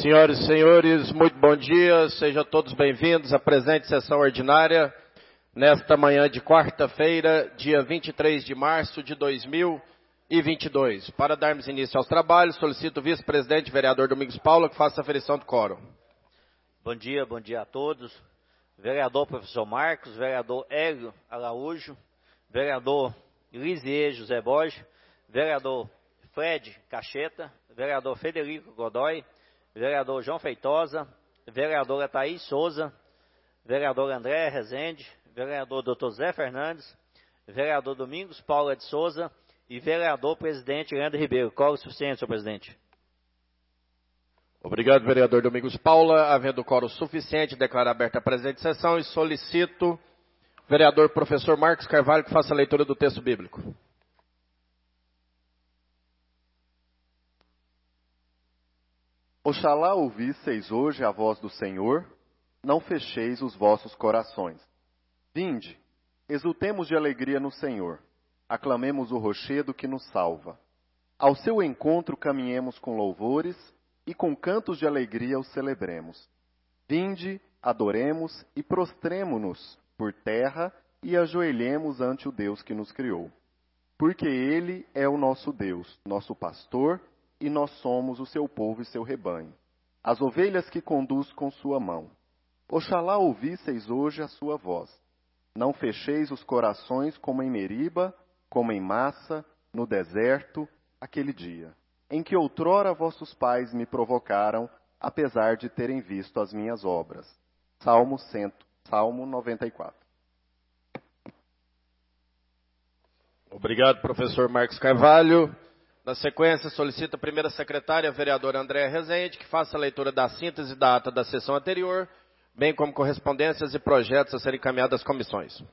Senhoras e senhores, muito bom dia, sejam todos bem-vindos à presente sessão ordinária, nesta manhã de quarta-feira, dia 23 de março de 2022. Para darmos início aos trabalhos, solicito o vice-presidente, vereador Domingos Paulo, que faça a aferição do quórum. Bom dia a todos. Vereador professor Marcos, vereador Hélio Araújo, vereador Lisier José Borges, vereador Fred Cacheta, vereador Federico Godoy, vereador João Feitosa, vereadora Thaís Souza, vereador André Rezende, vereador Dr. Zé Fernandes, vereador Domingos Paula de Souza e vereador presidente Leandro Ribeiro. Quórum suficiente, senhor presidente. Obrigado, vereador Domingos Paula. Havendo quórum suficiente, declaro aberta a presente sessão e solicito o vereador professor Marcos Carvalho que faça a leitura do texto bíblico. Oxalá ouvisseis hoje a voz do Senhor, não fecheis os vossos corações. Vinde, exultemos de alegria no Senhor, aclamemos o rochedo que nos salva. Ao seu encontro caminhemos com louvores e com cantos de alegria o celebremos. Vinde, adoremos e prostremo-nos por terra e ajoelhemos ante o Deus que nos criou. Porque Ele é o nosso Deus, nosso pastor, e nós somos o seu povo e seu rebanho, as ovelhas que conduz com sua mão. Oxalá ouvisseis hoje a sua voz. Não fecheis os corações como em Meriba, como em Massa, no deserto, aquele dia, em que outrora vossos pais me provocaram, apesar de terem visto as minhas obras. Salmo 94. Obrigado, professor Marcos Carvalho. Na sequência, solicito a primeira secretária, a vereadora Andréa Rezende, que faça a leitura da síntese da ata da sessão anterior, bem como correspondências e projetos a serem encaminhados às comissões.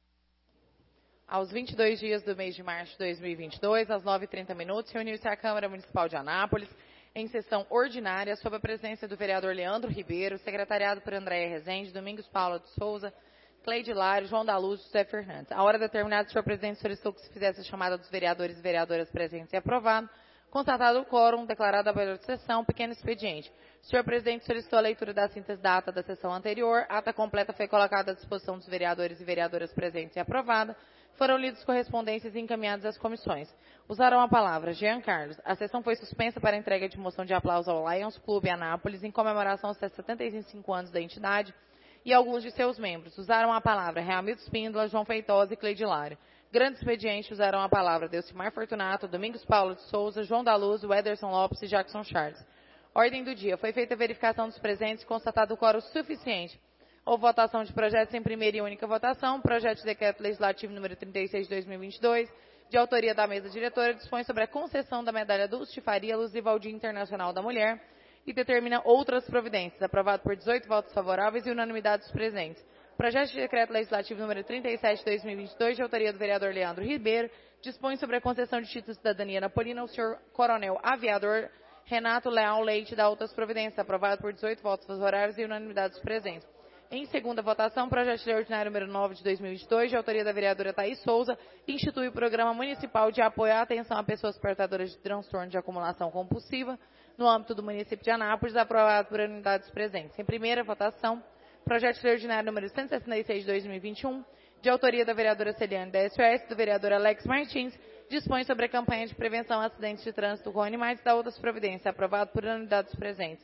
Aos 22 dias do mês de março de 2022, às 9h30, reuniu-se a Câmara Municipal de Anápolis, em sessão ordinária, sob a presença do vereador Leandro Ribeiro, secretariado por Andréa Rezende, Domingos Paula de Souza, Cleide Lário, João da Luz e José Fernandes. A hora determinada, o senhor presidente solicitou que se fizesse a chamada dos vereadores e vereadoras presentes e aprovado. Constatado o quórum, declarado a abertura de sessão, pequeno expediente. O senhor presidente solicitou a leitura da síntese da ata da sessão anterior. A ata completa foi colocada à disposição dos vereadores e vereadoras presentes e aprovada. Foram lidos correspondências e encaminhados às comissões. Usaram a palavra Jean Carlos. A sessão foi suspensa para a entrega de moção de aplauso ao Lions Clube Anápolis, em comemoração aos 75 anos da entidade, e alguns de seus membros. Usaram a palavra Realmildo Espíndola, João Feitosa e Cleide Lário. Grande expediente usaram a palavra Delcimar Fortunato, Domingos Paulo de Souza, João da Luz, Wederson Lopes e Jackson Charles. Ordem do dia. Foi feita a verificação dos presentes e constatado o quórum suficiente. Houve votação de projetos em primeira e única votação. Projeto de decreto legislativo número 36 de 2022, de autoria da mesa diretora, dispõe sobre a concessão da medalha Dulce de Faria alusiva ao Dia Internacional da Mulher e determina outras providências. Aprovado por 18 votos favoráveis e unanimidade dos presentes. Projeto de decreto legislativo número 37 de 2022, de autoria do vereador Leandro Ribeiro, dispõe sobre a concessão de título de cidadania napolina ao senhor coronel aviador Renato Leal Leite da outras providências. Aprovado por 18 votos favoráveis e unanimidade dos presentes. Em segunda votação, projeto de lei ordinário número 9 de 2022, de autoria da vereadora Thaís Souza, institui o Programa Municipal de Apoio à Atenção a Pessoas Portadoras de Transtorno de Acumulação Compulsiva, no âmbito do município de Anápolis, aprovado por unanimidade dos presentes. Em primeira votação, projeto de lei ordinário número 166 de 2021, de autoria da vereadora Celiane da SOS, do vereador Alex Martins, dispõe sobre a campanha de prevenção a acidentes de trânsito com animais e da outras providências, aprovado por unanimidade dos presentes.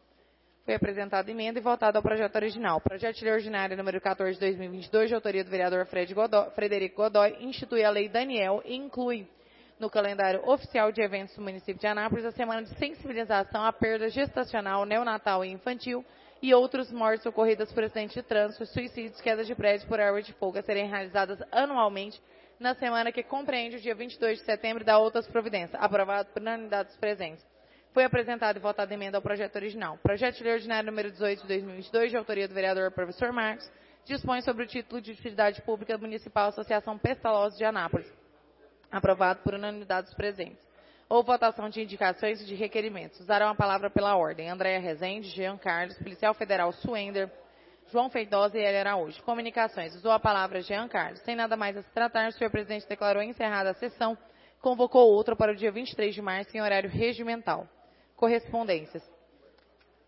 Foi apresentada emenda e votado ao projeto original. Projeto de lei ordinário número 14 de 2022, de autoria do vereador Frederico Godoy, institui a Lei Daniel e inclui no calendário oficial de eventos do município de Anápolis a semana de sensibilização à perda gestacional, neonatal e infantil e outros mortes ocorridas por acidentes de trânsito, suicídios, quedas de prédios por arma de fogo a serem realizadas anualmente na semana que compreende o dia 22 de setembro e da outras providências. Aprovado por unanimidade dos presentes. Foi apresentado e votado emenda ao projeto original. Projeto de lei ordinário número 18 de 2022, de autoria do vereador professor Marcos, dispõe sobre o título de utilidade pública municipal Associação Pestalozzi de Anápolis. Aprovado por unanimidade dos presentes. Houve votação de indicações e de requerimentos. Usaram a palavra pela ordem. Andréa Rezende, Jean Carlos, Policial Federal Suender, João Feitosa e Hélio Araújo. Comunicações. Usou a palavra Jean Carlos. Sem nada mais a se tratar, o senhor presidente declarou encerrada a sessão, convocou outra para o dia 23 de março em horário regimental. Correspondências.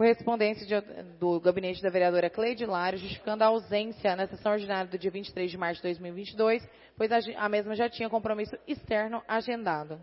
Correspondência do gabinete da vereadora Cleide Hilário, justificando a ausência na sessão ordinária do dia 23 de março de 2022, pois a mesma já tinha compromisso externo agendado.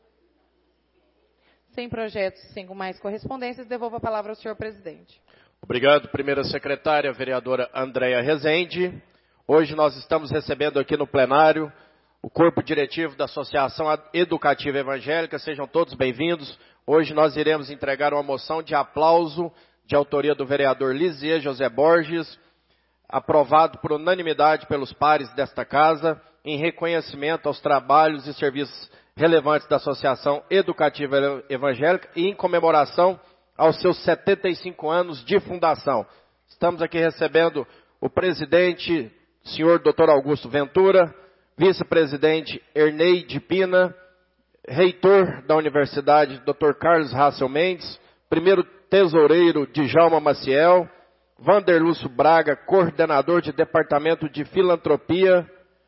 Sem projetos, sem mais correspondências, devolvo a palavra ao senhor presidente. Obrigado, primeira secretária, vereadora Andréia Rezende. Hoje nós estamos recebendo aqui no plenário o corpo diretivo da Associação Educativa Evangélica. Sejam todos bem-vindos. Hoje nós iremos entregar uma moção de aplauso de autoria do vereador Lisier José Borges, aprovado por unanimidade pelos pares desta casa, em reconhecimento aos trabalhos e serviços relevantes da Associação Educativa Evangélica e em comemoração aos seus 75 anos de fundação. Estamos aqui recebendo o presidente, senhor Dr. Augusto Ventura, vice-presidente Ernei de Pina, reitor da Universidade, Dr. Carlos Hassel Mendes, primeiro tesoureiro, Djalma Maciel, Vanderlúcio Braga, coordenador de Departamento de Filantropia,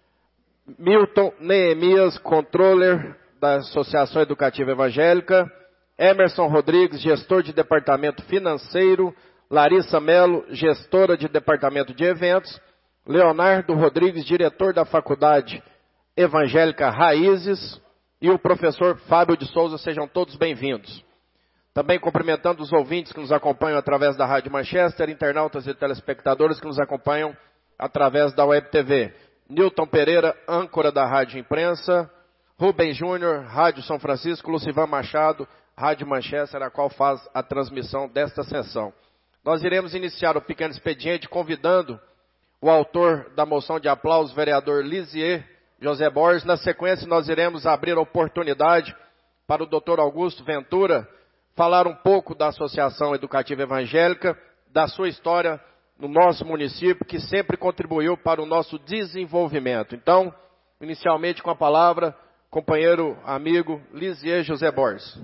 Milton Neemias, controller da Associação Educativa Evangélica, Emerson Rodrigues, gestor de Departamento Financeiro, Larissa Melo, gestora de Departamento de Eventos, Leonardo Rodrigues, diretor da Faculdade Evangélica Raízes, e o professor Fábio de Souza. Sejam todos bem-vindos. Também cumprimentando os ouvintes que nos acompanham através da Rádio Manchester, internautas e telespectadores que nos acompanham através da Web TV. Nilton Pereira, âncora da Rádio Imprensa, Rubem Júnior, Rádio São Francisco, Lucivan Machado, Rádio Manchester, a qual faz a transmissão desta sessão. Nós iremos iniciar o pequeno expediente convidando o autor da moção de aplauso, vereador Lisier José Borges. Na sequência, nós iremos abrir a oportunidade para o Dr. Augusto Ventura falar um pouco da Associação Educativa Evangélica, da sua história no nosso município, que sempre contribuiu para o nosso desenvolvimento. Então, inicialmente com a palavra, companheiro, amigo, Lisier José Borges.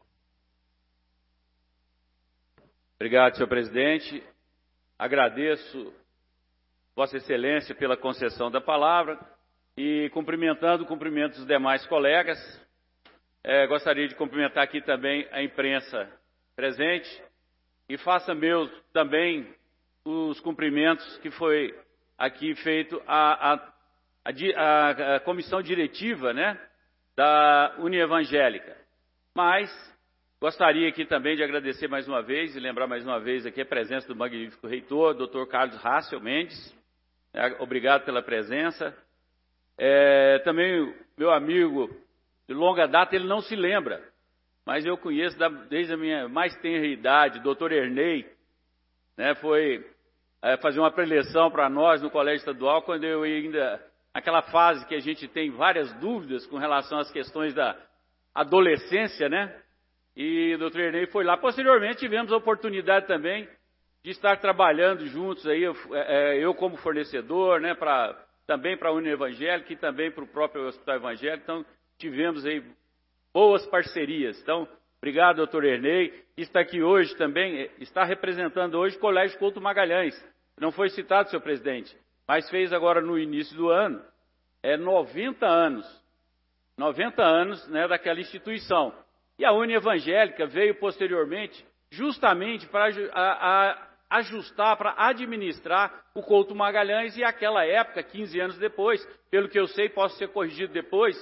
Obrigado, senhor presidente. Agradeço Vossa Excelência pela concessão da palavra e cumprimento os demais colegas. Gostaria de cumprimentar aqui também a imprensa presente e faça meus também os cumprimentos que foi aqui feito à comissão diretiva, né, da Unievangélica. Mas gostaria aqui também de agradecer mais uma vez e lembrar mais uma vez aqui a presença do magnífico reitor, Dr. Carlos Hassel Mendes. Obrigado pela presença. Também o meu amigo de longa data, ele não se lembra, mas eu conheço desde a minha mais tenra idade, Dr. Ernei, né, foi fazer uma preleção para nós no Colégio Estadual, quando eu ainda, aquela fase que a gente tem várias dúvidas com relação às questões da adolescência, né? E o Dr. Ernei foi lá. Posteriormente tivemos a oportunidade também de estar trabalhando juntos aí, eu como fornecedor, né, também para a União Evangélica e também para o próprio Hospital Evangélico. Então, tivemos aí boas parcerias. Então, obrigado, doutor Ernei. Está aqui hoje também, está representando hoje o Colégio Couto Magalhães. Não foi citado, senhor presidente, mas fez agora no início do ano, 90 anos. 90 anos, né, daquela instituição. E a União Evangélica veio posteriormente justamente para ajustar, para administrar o Couto Magalhães, e aquela época, 15 anos depois, pelo que eu sei, posso ser corrigido depois,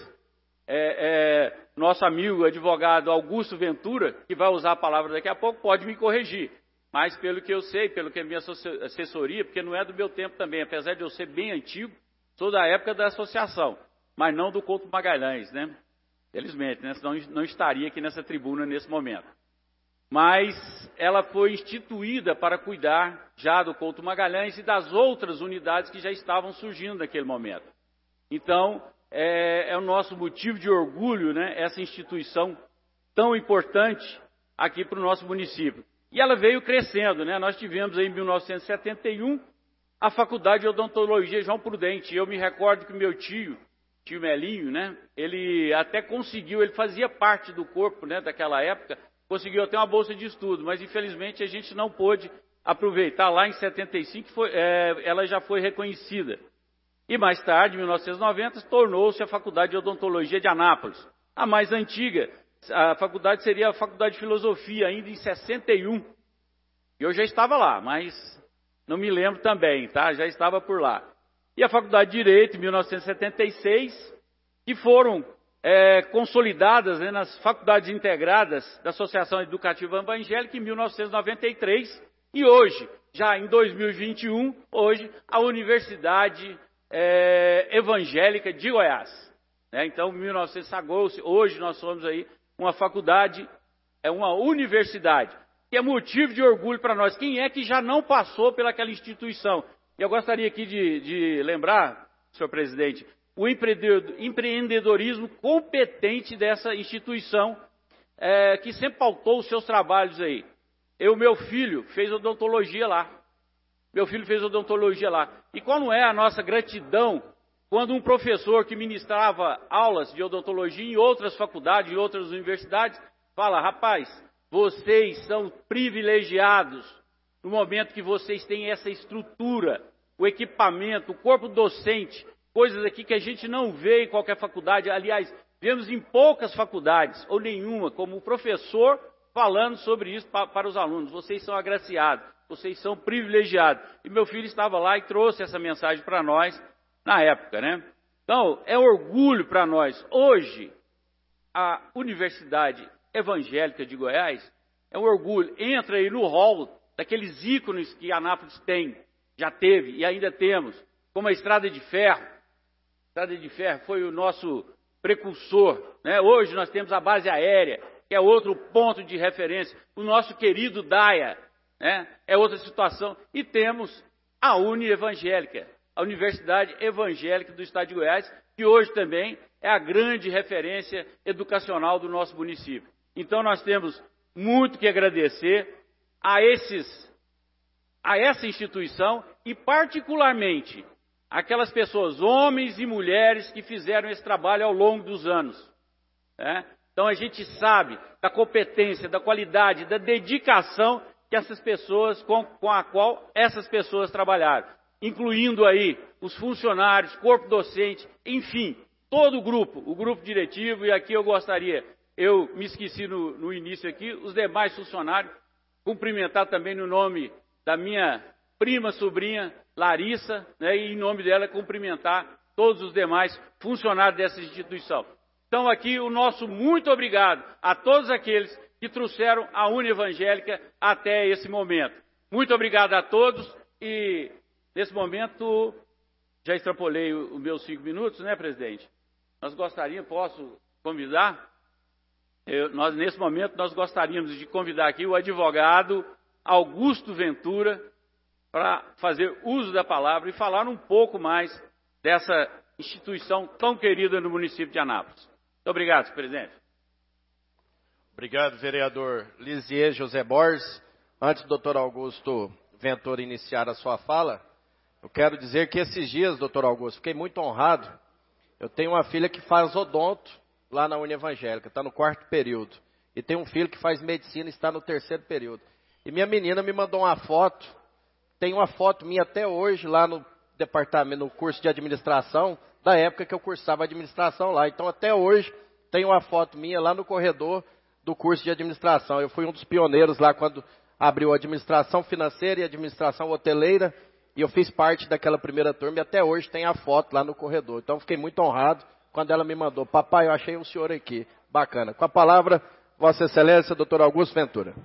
nosso amigo advogado Augusto Ventura, que vai usar a palavra daqui a pouco, pode me corrigir. Mas pelo que eu sei, pelo que a minha assessoria, porque não é do meu tempo também, apesar de eu ser bem antigo, sou da época da associação, mas não do Couto Magalhães, né? Felizmente, né? Senão não estaria aqui nessa tribuna nesse momento. Mas ela foi instituída para cuidar já do Couto Magalhães e das outras unidades que já estavam surgindo naquele momento. Então, é o nosso motivo de orgulho, né, essa instituição tão importante aqui para o nosso município. E ela veio crescendo, né? Nós tivemos aí em 1971 a Faculdade de Odontologia João Prudente. Eu me recordo que meu tio Melinho, né, ele até conseguiu, ele fazia parte do corpo, né, daquela época, conseguiu até uma bolsa de estudo, mas infelizmente a gente não pôde aproveitar. Lá em 75, ela já foi reconhecida. E mais tarde, em 1990, tornou-se a Faculdade de Odontologia de Anápolis. A mais antiga, a faculdade seria a Faculdade de Filosofia, ainda em 61. Eu já estava lá, mas não me lembro também, tá? Já estava por lá. E a Faculdade de Direito, em 1976, que foram consolidadas, né, nas faculdades integradas da Associação Educativa Evangélica em 1993. E hoje, já em 2021, hoje, a Universidade Evangélica de Goiás. Né? Então, 1900 sagou-se, hoje nós somos aí uma faculdade, uma universidade, que é motivo de orgulho para nós. Quem é que já não passou pelaquela instituição? E eu gostaria aqui de lembrar, senhor presidente, o empreendedorismo competente dessa instituição, que sempre pautou os seus trabalhos aí. Meu filho fez odontologia lá. E qual não é a nossa gratidão quando um professor que ministrava aulas de odontologia em outras faculdades, em outras universidades, fala: rapaz, vocês são privilegiados no momento que vocês têm essa estrutura, o equipamento, o corpo docente, coisas aqui que a gente não vê em qualquer faculdade. Aliás, vemos em poucas faculdades, ou nenhuma, como o professor falando sobre isso para os alunos. Vocês são agraciados, vocês são privilegiados. E meu filho estava lá e trouxe essa mensagem para nós na época, né? Então, é orgulho para nós. Hoje, a Universidade Evangélica de Goiás é um orgulho. Entra aí no hall daqueles ícones que Anápolis tem, já teve e ainda temos, como a Estrada de Ferro. A Estrada de Ferro foi o nosso precursor, né? Hoje nós temos a base aérea, que é outro ponto de referência. O nosso querido DAIA, né? É outra situação. E temos a Evangélica, a Universidade Evangélica do Estado de Goiás, que hoje também é a grande referência educacional do nosso município. Então nós temos muito que agradecer a essa instituição e particularmente aquelas pessoas, homens e mulheres, que fizeram esse trabalho ao longo dos anos, né? Então a gente sabe da competência, da qualidade, da dedicação que essas pessoas, com a qual essas pessoas trabalharam, incluindo aí os funcionários, corpo docente, enfim, todo o grupo diretivo. E aqui eu me esqueci no início aqui, os demais funcionários, cumprimentar também no nome da minha prima sobrinha Larissa, né, e em nome dela cumprimentar todos os demais funcionários dessa instituição. Então aqui o nosso muito obrigado a todos aqueles que trouxeram a Evangélica até esse momento. Muito obrigado a todos. E nesse momento, já extrapolei os meus 5 minutos, né, presidente? Posso convidar? Nesse momento, nós gostaríamos de convidar aqui o advogado Augusto Ventura para fazer uso da palavra e falar um pouco mais dessa instituição tão querida no município de Anápolis. Muito obrigado, senhor presidente. Obrigado, vereador Lisier José Borges. Antes do doutor Augusto Ventura iniciar a sua fala, eu quero dizer que esses dias, doutor Augusto, fiquei muito honrado. Eu tenho uma filha que faz odonto lá na Evangélica, está no 4º período. E tem um filho que faz medicina e está no 3º período. E minha menina me mandou uma foto, tem uma foto minha até hoje lá no departamento, no curso de administração, da época que eu cursava administração lá. Então até hoje tem uma foto minha lá no corredor do curso de administração. Eu fui um dos pioneiros lá quando abriu a administração financeira e a administração hoteleira, e eu fiz parte daquela primeira turma e até hoje tem a foto lá no corredor. Então fiquei muito honrado quando ela me mandou: papai, eu achei um senhor aqui. Bacana. Com a palavra, Vossa Excelência, doutor Augusto Ventura.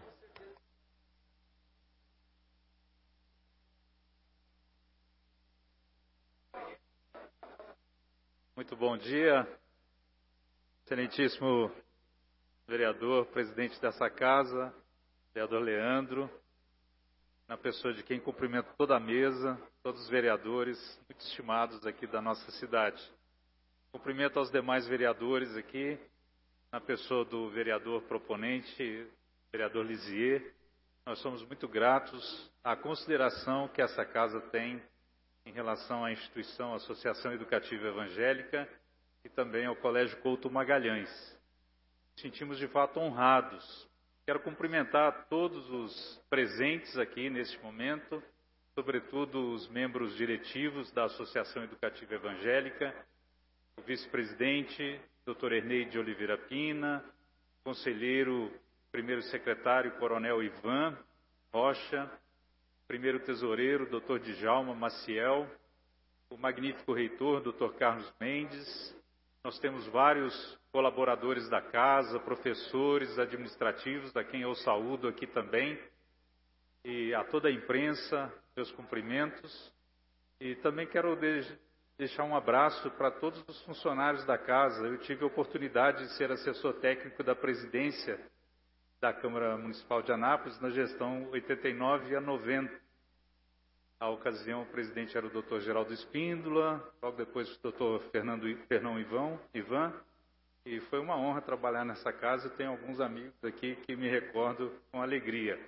Muito bom dia, excelentíssimo vereador, presidente dessa casa, vereador Leandro, na pessoa de quem cumprimento toda a mesa, todos os vereadores muito estimados aqui da nossa cidade. Cumprimento aos demais vereadores aqui, na pessoa do vereador proponente, vereador Lisier. Nós somos muito gratos à consideração que essa casa tem em relação à instituição Associação Educativa Evangélica e também ao Colégio Couto Magalhães. Sentimos de fato honrados. Quero cumprimentar todos os presentes aqui neste momento, sobretudo os membros diretivos da Associação Educativa Evangélica, o vice-presidente, Dr. Ernei de Oliveira Pina, conselheiro, primeiro secretário, Coronel Ivan, Rocha, primeiro tesoureiro, Dr. Djalma Maciel, o magnífico reitor, Dr. Carlos Mendes. Nós temos vários colaboradores da casa, professores administrativos, a quem eu saúdo aqui também, e a toda a imprensa, meus cumprimentos. E também quero deixar um abraço para todos os funcionários da casa. Eu tive a oportunidade de ser assessor técnico da presidência da Câmara Municipal de Anápolis na gestão 89 a 90. À ocasião, o presidente era o Dr. Geraldo Espíndola, logo depois o Dr. Fernão Ivan, e foi uma honra trabalhar nessa casa. Eu tenho alguns amigos aqui que me recordo com alegria.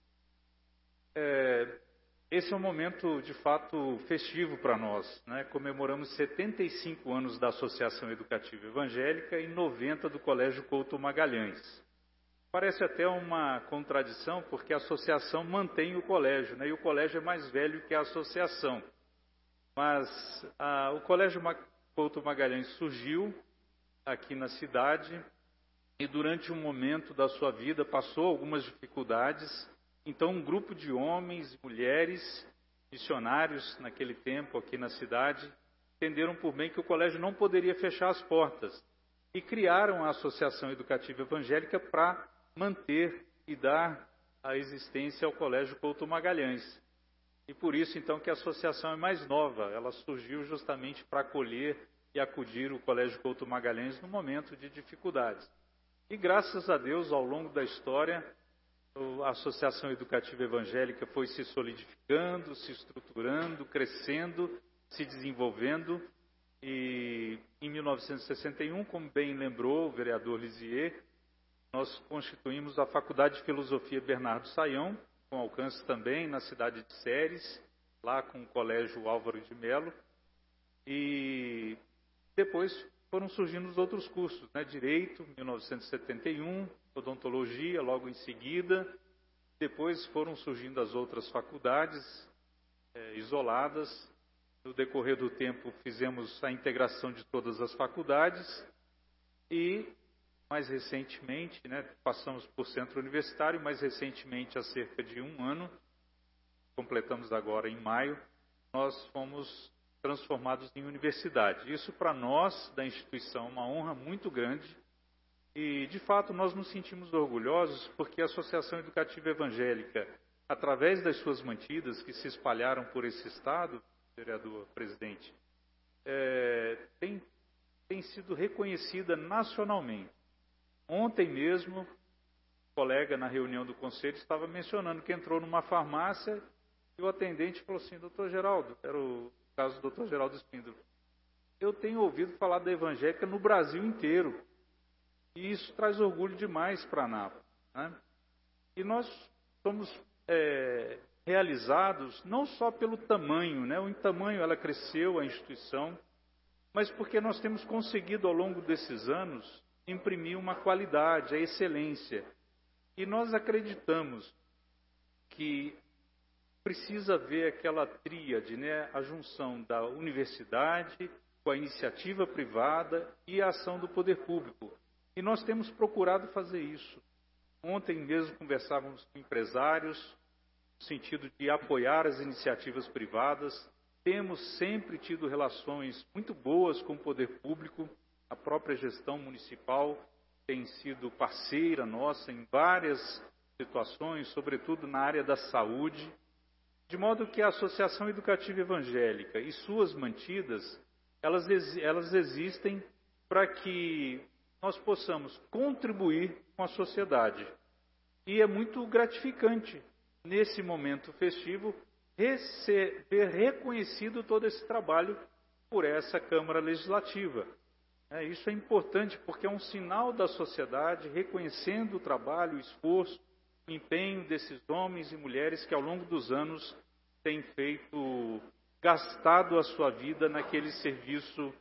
Esse é um momento, de fato, festivo para nós, né? Comemoramos 75 anos da Associação Educativa Evangélica e 90 do Colégio Couto Magalhães. Parece até uma contradição, porque a associação mantém o colégio, né? E o colégio é mais velho que a associação. Mas o Colégio Couto Magalhães surgiu aqui na cidade e durante um momento da sua vida passou algumas dificuldades. Então, um grupo de homens e mulheres, missionários naquele tempo aqui na cidade, entenderam por bem que o colégio não poderia fechar as portas e criaram a Associação Educativa Evangélica para manter e dar a existência ao Colégio Couto Magalhães. E por isso, então, que a associação é mais nova. Ela surgiu justamente para acolher e acudir o Colégio Couto Magalhães no momento de dificuldades. E graças a Deus, ao longo da história, a Associação Educativa Evangélica foi se solidificando, se estruturando, crescendo, se desenvolvendo. E em 1961, como bem lembrou o vereador Lisier, nós constituímos a Faculdade de Filosofia Bernardo Saião, com alcance também na cidade de Ceres, lá com o Colégio Álvaro de Melo. E depois foram surgindo os outros cursos, né? Direito, 1971, Odontologia, logo em seguida. Depois foram surgindo as outras faculdades isoladas. No decorrer do tempo fizemos a integração de todas as faculdades e, mais recentemente, né, passamos por centro universitário, mais recentemente, há cerca de um ano, completamos agora em maio, nós fomos transformados em universidade. Isso para nós, da instituição, é uma honra muito grande e, de fato, nós nos sentimos orgulhosos porque a Associação Educativa Evangélica, através das suas mantidas que se espalharam por esse estado, vereador presidente, tem sido reconhecida nacionalmente. Ontem mesmo, um colega na reunião do conselho estava mencionando que entrou numa farmácia e o atendente falou assim: doutor Geraldo, era o caso do doutor Geraldo Espíndola, eu tenho ouvido falar da evangélica no Brasil inteiro. E isso traz orgulho demais para Anápolis, né? E nós somos realizados não só pelo tamanho, né? Em tamanho ela cresceu, a instituição, mas porque nós temos conseguido ao longo desses anos imprimir uma qualidade, a excelência. E nós acreditamos que precisa haver aquela tríade, né? A junção da universidade com a iniciativa privada e a ação do poder público. E nós temos procurado fazer isso. Ontem mesmo conversávamos com empresários, no sentido de apoiar as iniciativas privadas. Temos sempre tido relações muito boas com o poder público. A própria gestão municipal tem sido parceira nossa em várias situações, sobretudo na área da saúde. De modo que a Associação Educativa Evangélica e suas mantidas, elas existem para que nós possamos contribuir com a sociedade. E é muito gratificante, nesse momento festivo, ver reconhecido todo esse trabalho por essa Câmara Legislativa. Isso é importante porque é um sinal da sociedade reconhecendo o trabalho, o esforço, o empenho desses homens e mulheres que ao longo dos anos têm gastado a sua vida naquele serviço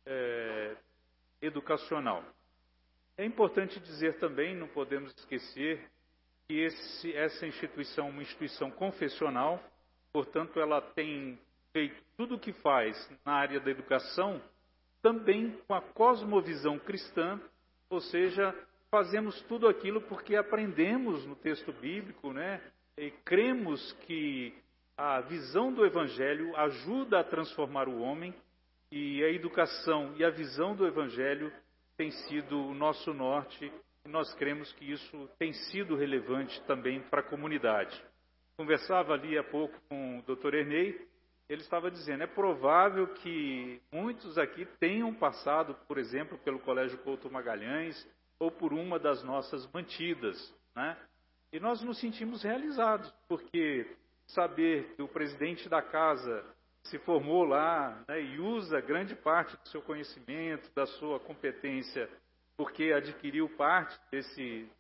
educacional. É importante dizer também, não podemos esquecer, que essa instituição é uma instituição confessional, portanto ela tem feito tudo o que faz na área da educação, também com a cosmovisão cristã, ou seja, fazemos tudo aquilo porque aprendemos no texto bíblico, né? e cremos que a visão do Evangelho ajuda a transformar o homem, e a educação e a visão do Evangelho tem sido o nosso norte, e nós cremos que isso tem sido relevante também para a comunidade. Conversava ali há pouco com o Dr. Ernei, ele estava dizendo, é provável que muitos aqui tenham passado, por exemplo, pelo Colégio Couto Magalhães, ou por uma das nossas mantidas, né? E nós nos sentimos realizados, porque saber que o presidente da casa se formou lá, né, e usa grande parte do seu conhecimento, da sua competência, porque adquiriu parte desse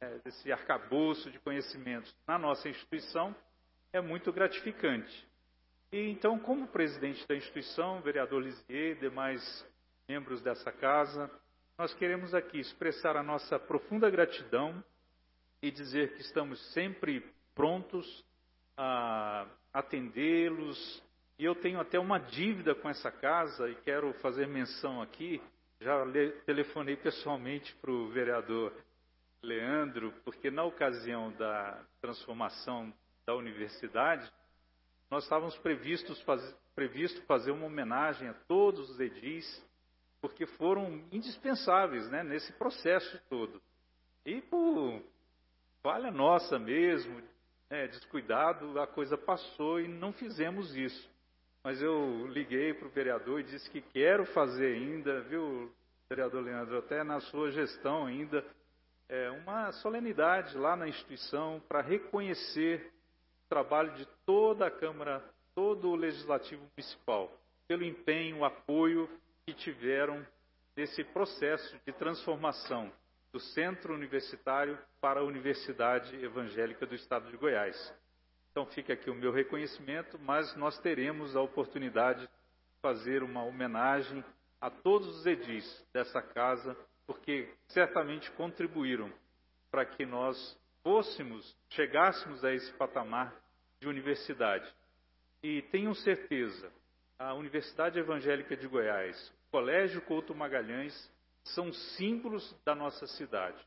arcabouço de conhecimentos na nossa instituição, é muito gratificante. E então, como presidente da instituição, vereador Lisier, demais membros dessa casa, nós queremos aqui expressar a nossa profunda gratidão e dizer que estamos sempre prontos a atendê-los. E eu tenho até uma dívida com essa casa e quero fazer menção aqui. Já telefonei pessoalmente para o vereador Leandro, porque na ocasião da transformação da universidade, nós estávamos previsto fazer uma homenagem a todos os edis, porque foram indispensáveis, né, nesse processo todo. E por falha nossa mesmo, descuidado, a coisa passou e não fizemos isso. Mas eu liguei para o vereador e disse que quero fazer ainda, viu, vereador Leandro, até na sua gestão ainda, uma solenidade lá na instituição para reconhecer o trabalho de toda a Câmara, todo o Legislativo Municipal, pelo empenho, o apoio que tiveram nesse processo de transformação do Centro Universitário para a Universidade Evangélica do Estado de Goiás. Então fica aqui o meu reconhecimento, mas nós teremos a oportunidade de fazer uma homenagem a todos os edis dessa casa, porque certamente contribuíram para que nós chegássemos a esse patamar de universidade. E tenham certeza, a Universidade Evangélica de Goiás, o Colégio Couto Magalhães, são símbolos da nossa cidade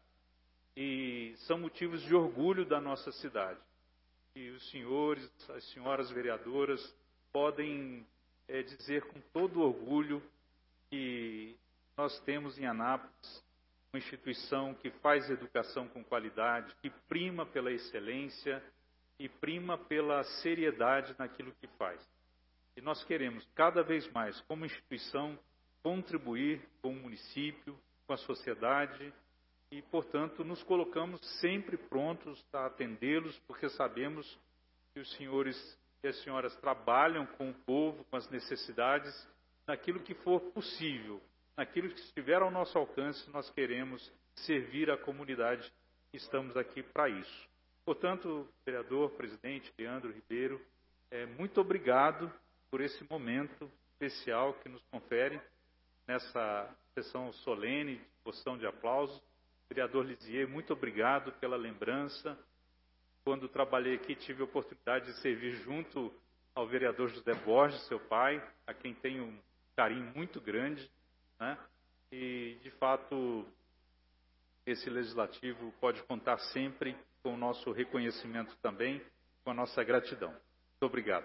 e são motivos de orgulho da nossa cidade. E os senhores, as senhoras vereadoras podem dizer com todo orgulho que nós temos em Anápolis uma instituição que faz educação com qualidade, que prima pela excelência e prima pela seriedade naquilo que faz. E nós queremos cada vez mais, como instituição, contribuir com o município, com a sociedade e, portanto, nos colocamos sempre prontos a atendê-los, porque sabemos que os senhores e as senhoras trabalham com o povo, com as necessidades, naquilo que for possível, naquilo que estiver ao nosso alcance, nós queremos servir a comunidade e estamos aqui para isso. Portanto, vereador, presidente Leandro Ribeiro, muito obrigado por esse momento especial que nos confere nessa sessão solene de moção de aplausos. Vereador Lisier, muito obrigado pela lembrança. Quando trabalhei aqui, tive a oportunidade de servir junto ao vereador José Borges, seu pai, a quem tenho um carinho muito grande, né? E, de fato, esse legislativo pode contar sempre com o nosso reconhecimento também, com a nossa gratidão. Muito obrigado.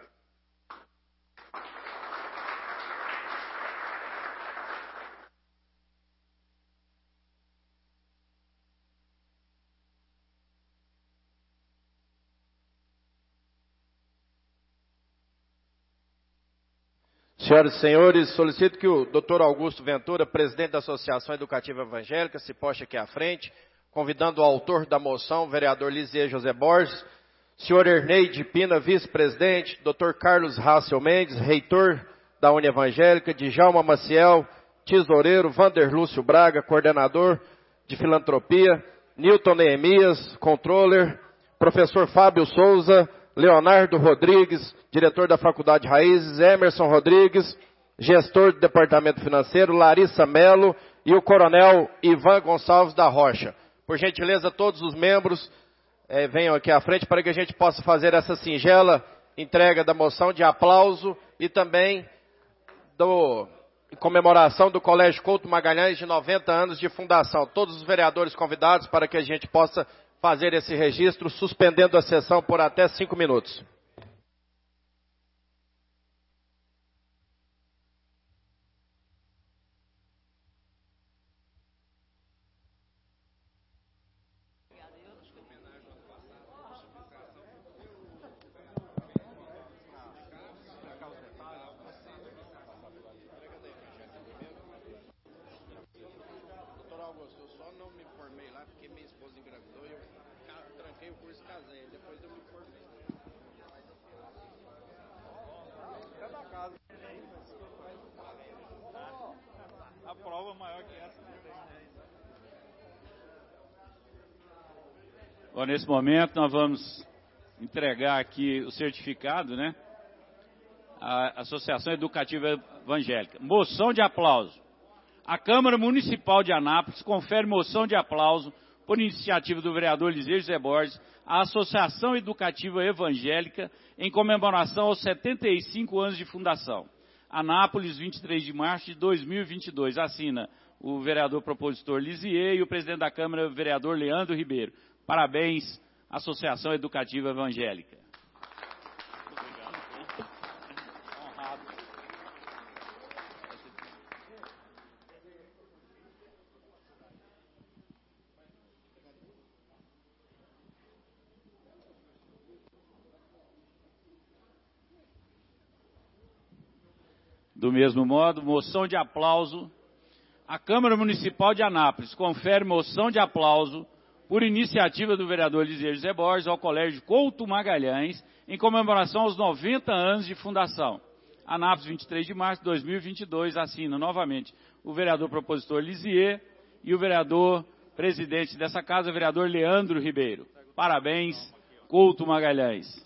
Senhoras e senhores, solicito que o Dr. Augusto Ventura, presidente da Associação Educativa Evangélica, se poste aqui à frente, convidando o autor da moção, o vereador Lisier José Borges, senhor Ernei de Pina, vice-presidente, Dr. Carlos Hassel Mendes, reitor da Uni Evangélica, Djalma Maciel, tesoureiro, Vander Lúcio Braga, coordenador de filantropia, Newton Neemias, controller, professor Fábio Souza, Leonardo Rodrigues, diretor da Faculdade Raízes, Emerson Rodrigues, gestor do Departamento Financeiro, Larissa Melo e o coronel Ivan Gonçalves da Rocha. Por gentileza, todos os membros venham aqui à frente para que a gente possa fazer essa singela entrega da moção de aplauso e também em comemoração do Colégio Couto Magalhães de 90 anos de fundação. Todos os vereadores convidados para que a gente possa fazer esse registro, suspendendo a sessão por até 5 minutos. A prova maior que essa não tem, né? Bom, nesse momento nós vamos entregar aqui o certificado, né? A Associação Educativa Evangélica. Moção de aplauso. A Câmara Municipal de Anápolis confere moção de aplauso por iniciativa do vereador Eliseu José Borges à Associação Educativa Evangélica em comemoração aos 75 anos de fundação. Anápolis, 23 de março de 2022. Assina o vereador propositor Lisier e o presidente da Câmara, o vereador Leandro Ribeiro. Parabéns, Associação Educativa Evangélica. Do mesmo modo, moção de aplauso. A Câmara Municipal de Anápolis confere moção de aplauso por iniciativa do vereador Eliseu José Borges ao Colégio Couto Magalhães em comemoração aos 90 anos de fundação. Anápolis, 23 de março de 2022, assina novamente o vereador propositor Lisier e o vereador presidente dessa casa, o vereador Leandro Ribeiro. Parabéns, Couto Magalhães.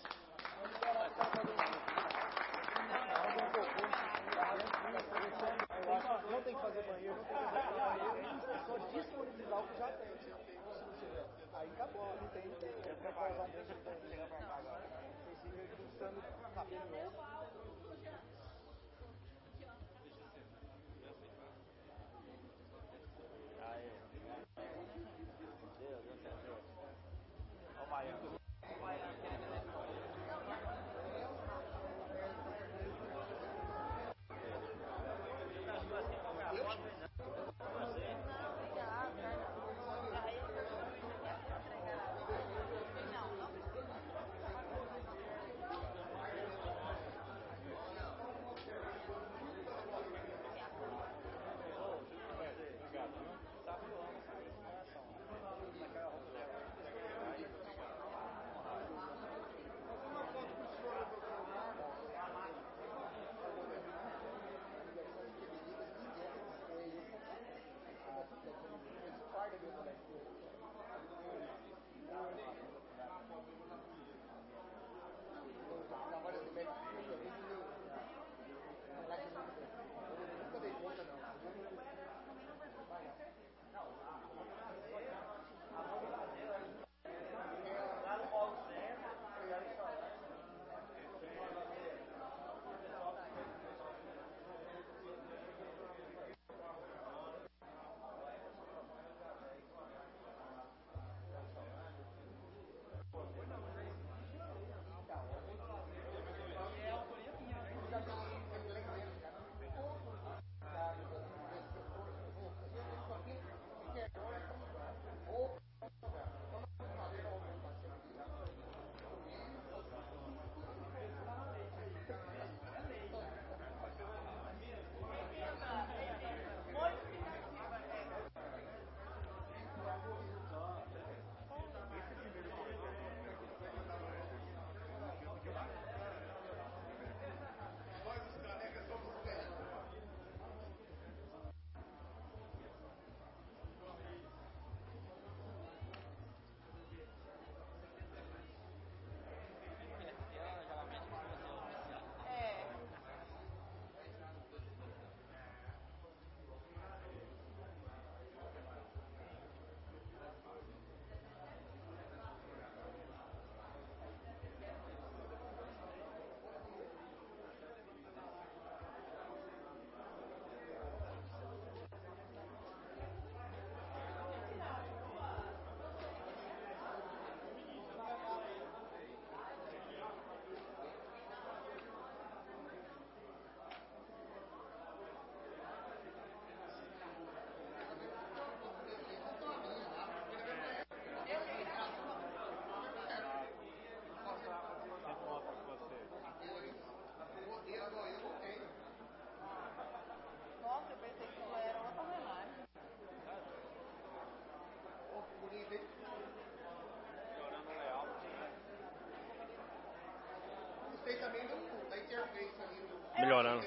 Melhorando.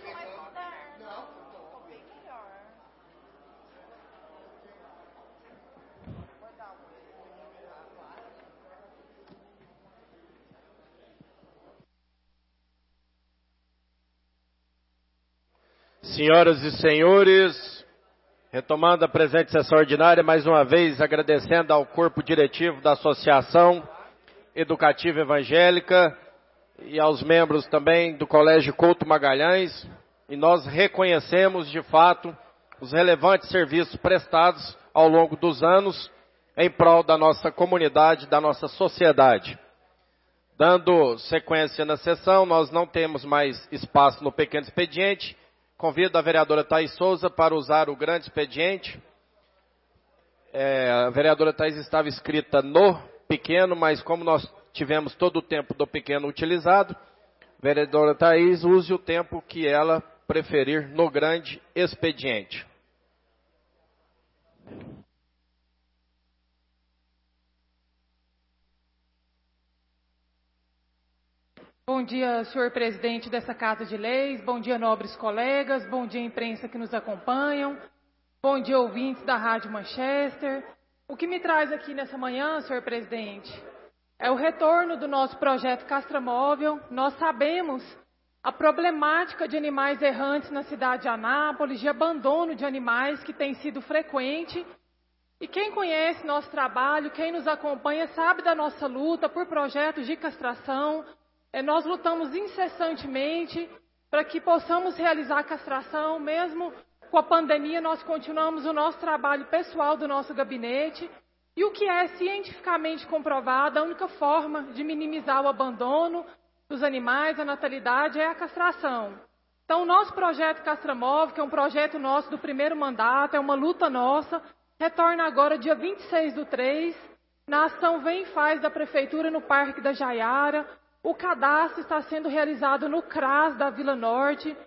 Senhoras e senhores, retomando a presente sessão ordinária, mais uma vez agradecendo ao corpo diretivo da Associação Educativa Evangélica e aos membros também do Colégio Couto Magalhães, e nós reconhecemos de fato os relevantes serviços prestados ao longo dos anos em prol da nossa comunidade, da nossa sociedade. Dando sequência na sessão, nós não temos mais espaço no pequeno expediente. Convido a vereadora Thaís Souza para usar o grande expediente. A vereadora Thaís estava inscrita no pequeno, mas como nós tivemos todo o tempo do pequeno utilizado, vereadora Thaís, use o tempo que ela preferir no grande expediente. Bom dia, senhor presidente dessa Casa de Leis, bom dia, nobres colegas, bom dia, imprensa que nos acompanham, bom dia, ouvintes da Rádio Manchester. O que me traz aqui nessa manhã, senhor presidente, é o retorno do nosso projeto Castramóvel. Nós sabemos a problemática de animais errantes na cidade de Anápolis, de abandono de animais que tem sido frequente. E quem conhece nosso trabalho, quem nos acompanha, sabe da nossa luta por projetos de castração. Nós lutamos incessantemente para que possamos realizar a castração, mesmo com a pandemia. Nós continuamos o nosso trabalho pessoal do nosso gabinete. E o que é cientificamente comprovado, a única forma de minimizar o abandono dos animais, a natalidade, é a castração. Então, o nosso projeto Castramóvel, que é um projeto nosso do primeiro mandato, é uma luta nossa, retorna agora dia 26/3, na ação Vem e Faz da Prefeitura no Parque da Jaiara. O cadastro está sendo realizado no CRAS da Vila Norte.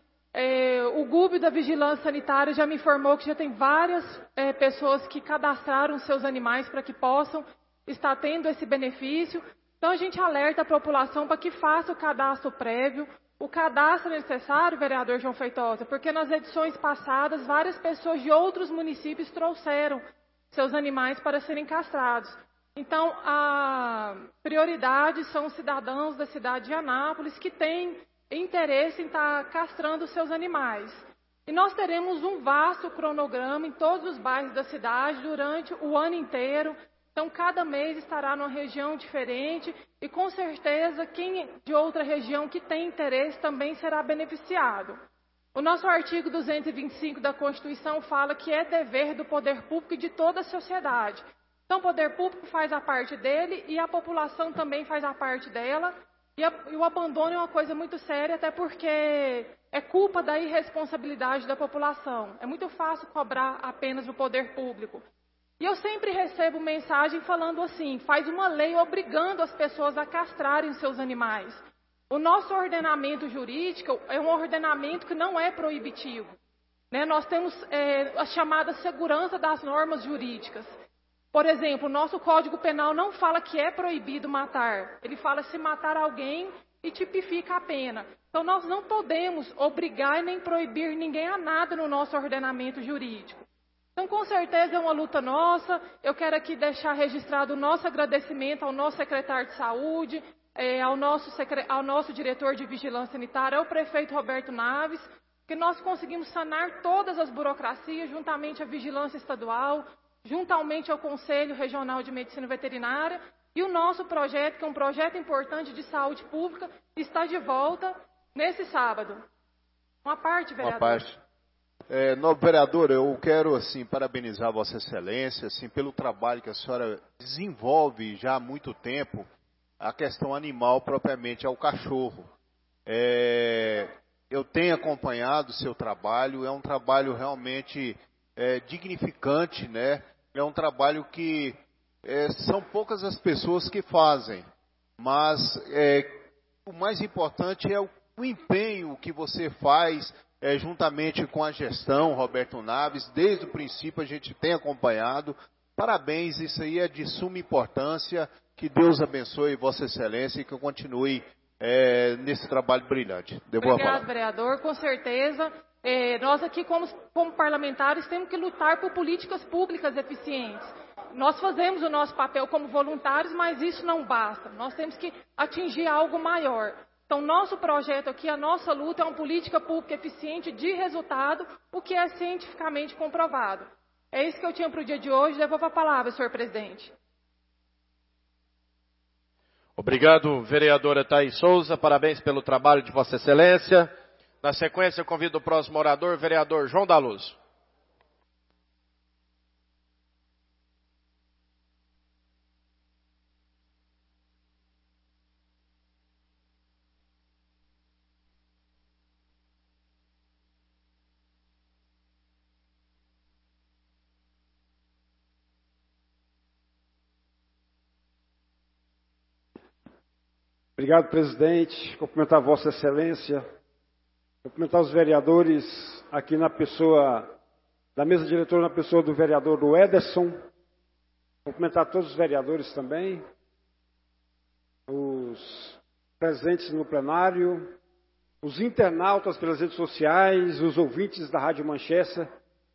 O GUB da Vigilância Sanitária já me informou que já tem várias pessoas que cadastraram seus animais para que possam estar tendo esse benefício. Então, a gente alerta a população para que faça o cadastro prévio. O cadastro é necessário, vereador João Feitosa, porque nas edições passadas, várias pessoas de outros municípios trouxeram seus animais para serem castrados. Então, a prioridade são os cidadãos da cidade de Anápolis que têm interesse em estar castrando os seus animais. E nós teremos um vasto cronograma em todos os bairros da cidade durante o ano inteiro. Então, cada mês estará numa região diferente e, com certeza, quem de outra região que tem interesse também será beneficiado. O nosso artigo 225 da Constituição fala que é dever do poder público e de toda a sociedade. Então, o poder público faz a parte dele e a população também faz a parte dela. E o abandono é uma coisa muito séria, até porque é culpa da irresponsabilidade da população. É muito fácil cobrar apenas o poder público. E eu sempre recebo mensagem falando assim, faz uma lei obrigando as pessoas a castrarem seus animais. O nosso ordenamento jurídico é um ordenamento que não é proibitivo. Nós temos a chamada segurança das normas jurídicas. Por exemplo, o nosso Código Penal não fala que é proibido matar. Ele fala se matar alguém e tipifica a pena. Então, nós não podemos obrigar e nem proibir ninguém a nada no nosso ordenamento jurídico. Então, com certeza é uma luta nossa. Eu quero aqui deixar registrado o nosso agradecimento ao nosso secretário de Saúde, ao nosso diretor de Vigilância Sanitária, ao prefeito Roberto Naves, que nós conseguimos sanar todas as burocracias, juntamente à Vigilância Estadual, juntamente ao Conselho Regional de Medicina Veterinária, e o nosso projeto, que é um projeto importante de saúde pública, está de volta nesse sábado. Uma parte, vereador. Uma parte. Nobre vereador, eu quero assim parabenizar Vossa Excelência assim, pelo trabalho que a senhora desenvolve já há muito tempo, a questão animal propriamente ao cachorro. Eu tenho acompanhado o seu trabalho, é um trabalho realmente dignificante, né? É um trabalho que são poucas as pessoas que fazem, mas o mais importante é o empenho que você faz juntamente com a gestão, Roberto Naves. Desde o princípio a gente tem acompanhado Parabéns, isso aí é de suma importância. Que Deus abençoe Vossa Excelência e que eu continue nesse trabalho brilhante. Obrigado, vereador. Com certeza, nós aqui, como parlamentares, temos que lutar por políticas públicas eficientes. Nós fazemos o nosso papel como voluntários, mas isso não basta. Nós temos que atingir algo maior. Então, nosso projeto aqui, a nossa luta é uma política pública eficiente de resultado, o que é cientificamente comprovado. É isso que eu tinha para o dia de hoje. Devolvo a palavra, senhor presidente. Obrigado, vereadora Thaís Souza. Parabéns pelo trabalho de Vossa Excelência. Na sequência, eu convido o próximo orador, vereador João da Luz. Obrigado, presidente. Cumprimentar Vossa Excelência. Cumprimentar os vereadores aqui na pessoa da mesa diretora, na pessoa do vereador Ederson. Cumprimentar todos os vereadores também. Os presentes no plenário. Os internautas pelas redes sociais. Os ouvintes da Rádio Manchester.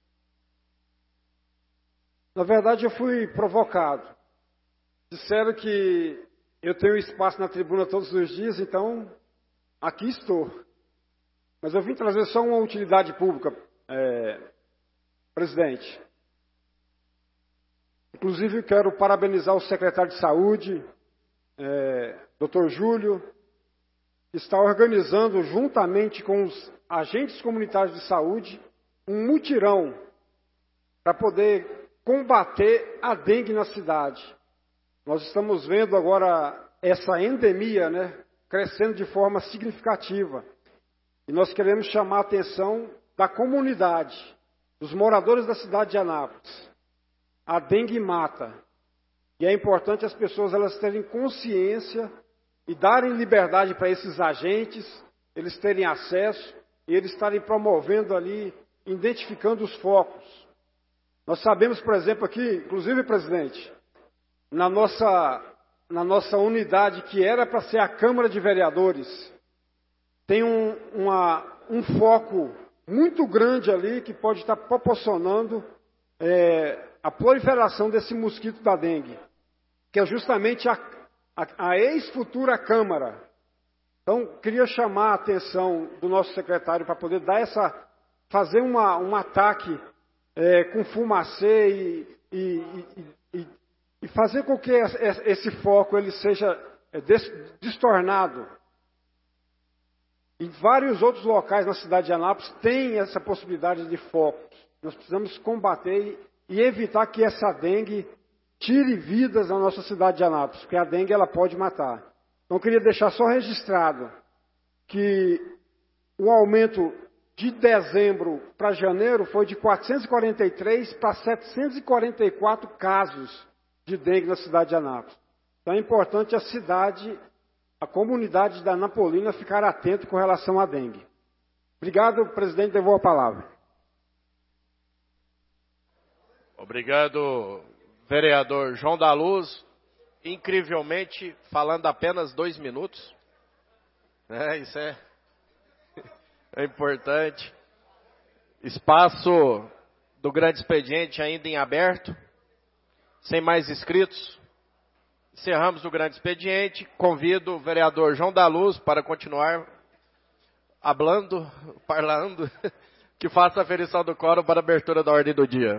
Na verdade, eu fui provocado. Disseram que eu tenho espaço na tribuna todos os dias, então aqui estou. Mas eu vim trazer só uma utilidade pública, presidente. Inclusive, quero parabenizar o secretário de Saúde, Dr. Júlio, que está organizando, juntamente com os agentes comunitários de saúde, um mutirão para poder combater a dengue na cidade. Nós estamos vendo agora essa endemia, crescendo de forma significativa. E nós queremos chamar a atenção da comunidade, dos moradores da cidade de Anápolis. A dengue mata. E é importante as pessoas elas terem consciência e darem liberdade para esses agentes, eles terem acesso e eles estarem promovendo ali, identificando os focos. Nós sabemos, por exemplo, aqui, inclusive, presidente, na nossa unidade, que era para ser a Câmara de Vereadores, tem um foco muito grande ali que pode estar proporcionando a proliferação desse mosquito da dengue, que é justamente a ex-futura Câmara. Então, queria chamar a atenção do nosso secretário para poder fazer um ataque com fumacê e fazer com que esse foco ele seja destornado. Em vários outros locais na cidade de Anápolis tem essa possibilidade de focos. Nós precisamos combater e evitar que essa dengue tire vidas da nossa cidade de Anápolis, porque a dengue ela pode matar. Então eu queria deixar só registrado que o aumento de dezembro para janeiro foi de 443 para 744 casos de dengue na cidade de Anápolis. Então é importante a comunidade da Anapolina ficar atento com relação à dengue. Obrigado, presidente, devolvo a palavra. Obrigado, vereador João da Luz. Incrivelmente, falando apenas 2 minutos. Isso é importante. Espaço do grande expediente ainda em aberto. Sem mais inscritos, encerramos o grande expediente. Convido o vereador João da Luz para continuar parlando, que faça a aferição do quórum para a abertura da ordem do dia.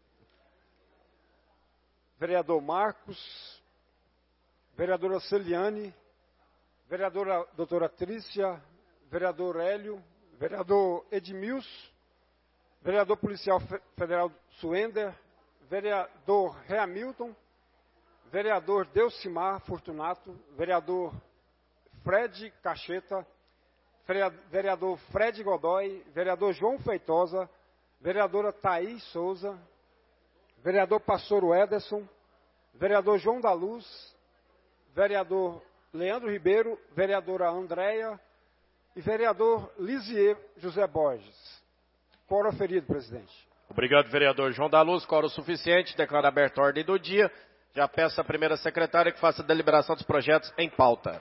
Vereador Marcos, vereadora Celiane, vereadora doutora Trícia, vereador Hélio, vereador Edmilson, vereador policial federal Suender, vereador Hamilton, vereador Delcimar Fortunato, vereador Fred Cacheta, vereador Fred Godoy, vereador João Feitosa, vereadora Thaís Souza, vereador Pastor Ederson, vereador João da Luz, vereador Leandro Ribeiro, vereadora Andréia e vereador Lisier José Borges. Quórum aferido, presidente. Obrigado, vereador João da Luz. Quórum suficiente, declaro aberta a ordem do dia. Já peço à primeira secretária que faça a deliberação dos projetos em pauta.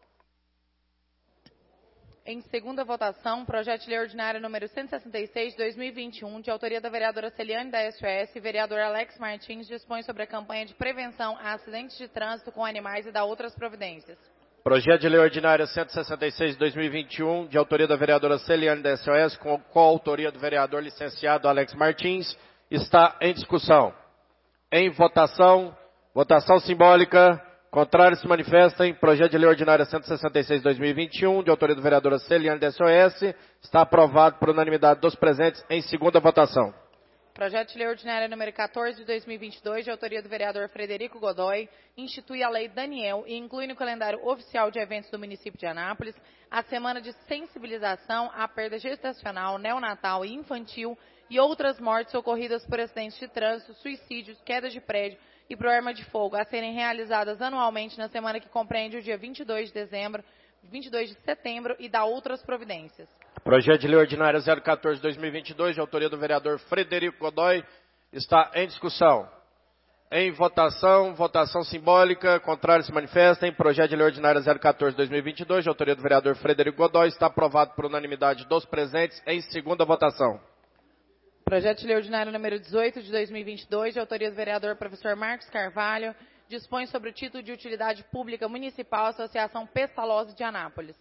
Em segunda votação, projeto de lei ordinário número 166, 2021, de autoria da vereadora Celiane da SOS e vereador Alex Martins, dispõe sobre a campanha de prevenção a acidentes de trânsito com animais e dá outras providências. Projeto de lei ordinária 166 de 2021, de autoria da vereadora Celiane da SOS, com coautoria do vereador licenciado Alex Martins, está em discussão. Em votação, votação simbólica, contrários se manifestem. Projeto de lei ordinária 166 de 2021, de autoria do vereador Celiane da SOS, está aprovado por unanimidade dos presentes em segunda votação. Projeto de lei ordinária número 14 de 2022, de autoria do vereador Frederico Godoy, institui a Lei Daniel e inclui no calendário oficial de eventos do município de Anápolis a semana de sensibilização à perda gestacional, neonatal e infantil e outras mortes ocorridas por acidentes de trânsito, suicídios, quedas de prédio e por arma de fogo, a serem realizadas anualmente na semana que compreende o dia 22 de setembro e dá outras providências. Projeto de lei ordinária 014 de 2022, de autoria do vereador Frederico Godoy, está em discussão. Em votação, votação simbólica, contrários se manifestem. Projeto de lei ordinária 014 de 2022, de autoria do vereador Frederico Godoy, está aprovado por unanimidade dos presentes em segunda votação. Projeto de lei ordinário número 18 de 2022, de autoria do vereador professor Marcos Carvalho, dispõe sobre o título de utilidade pública municipal Associação Pestalozzi de Anápolis.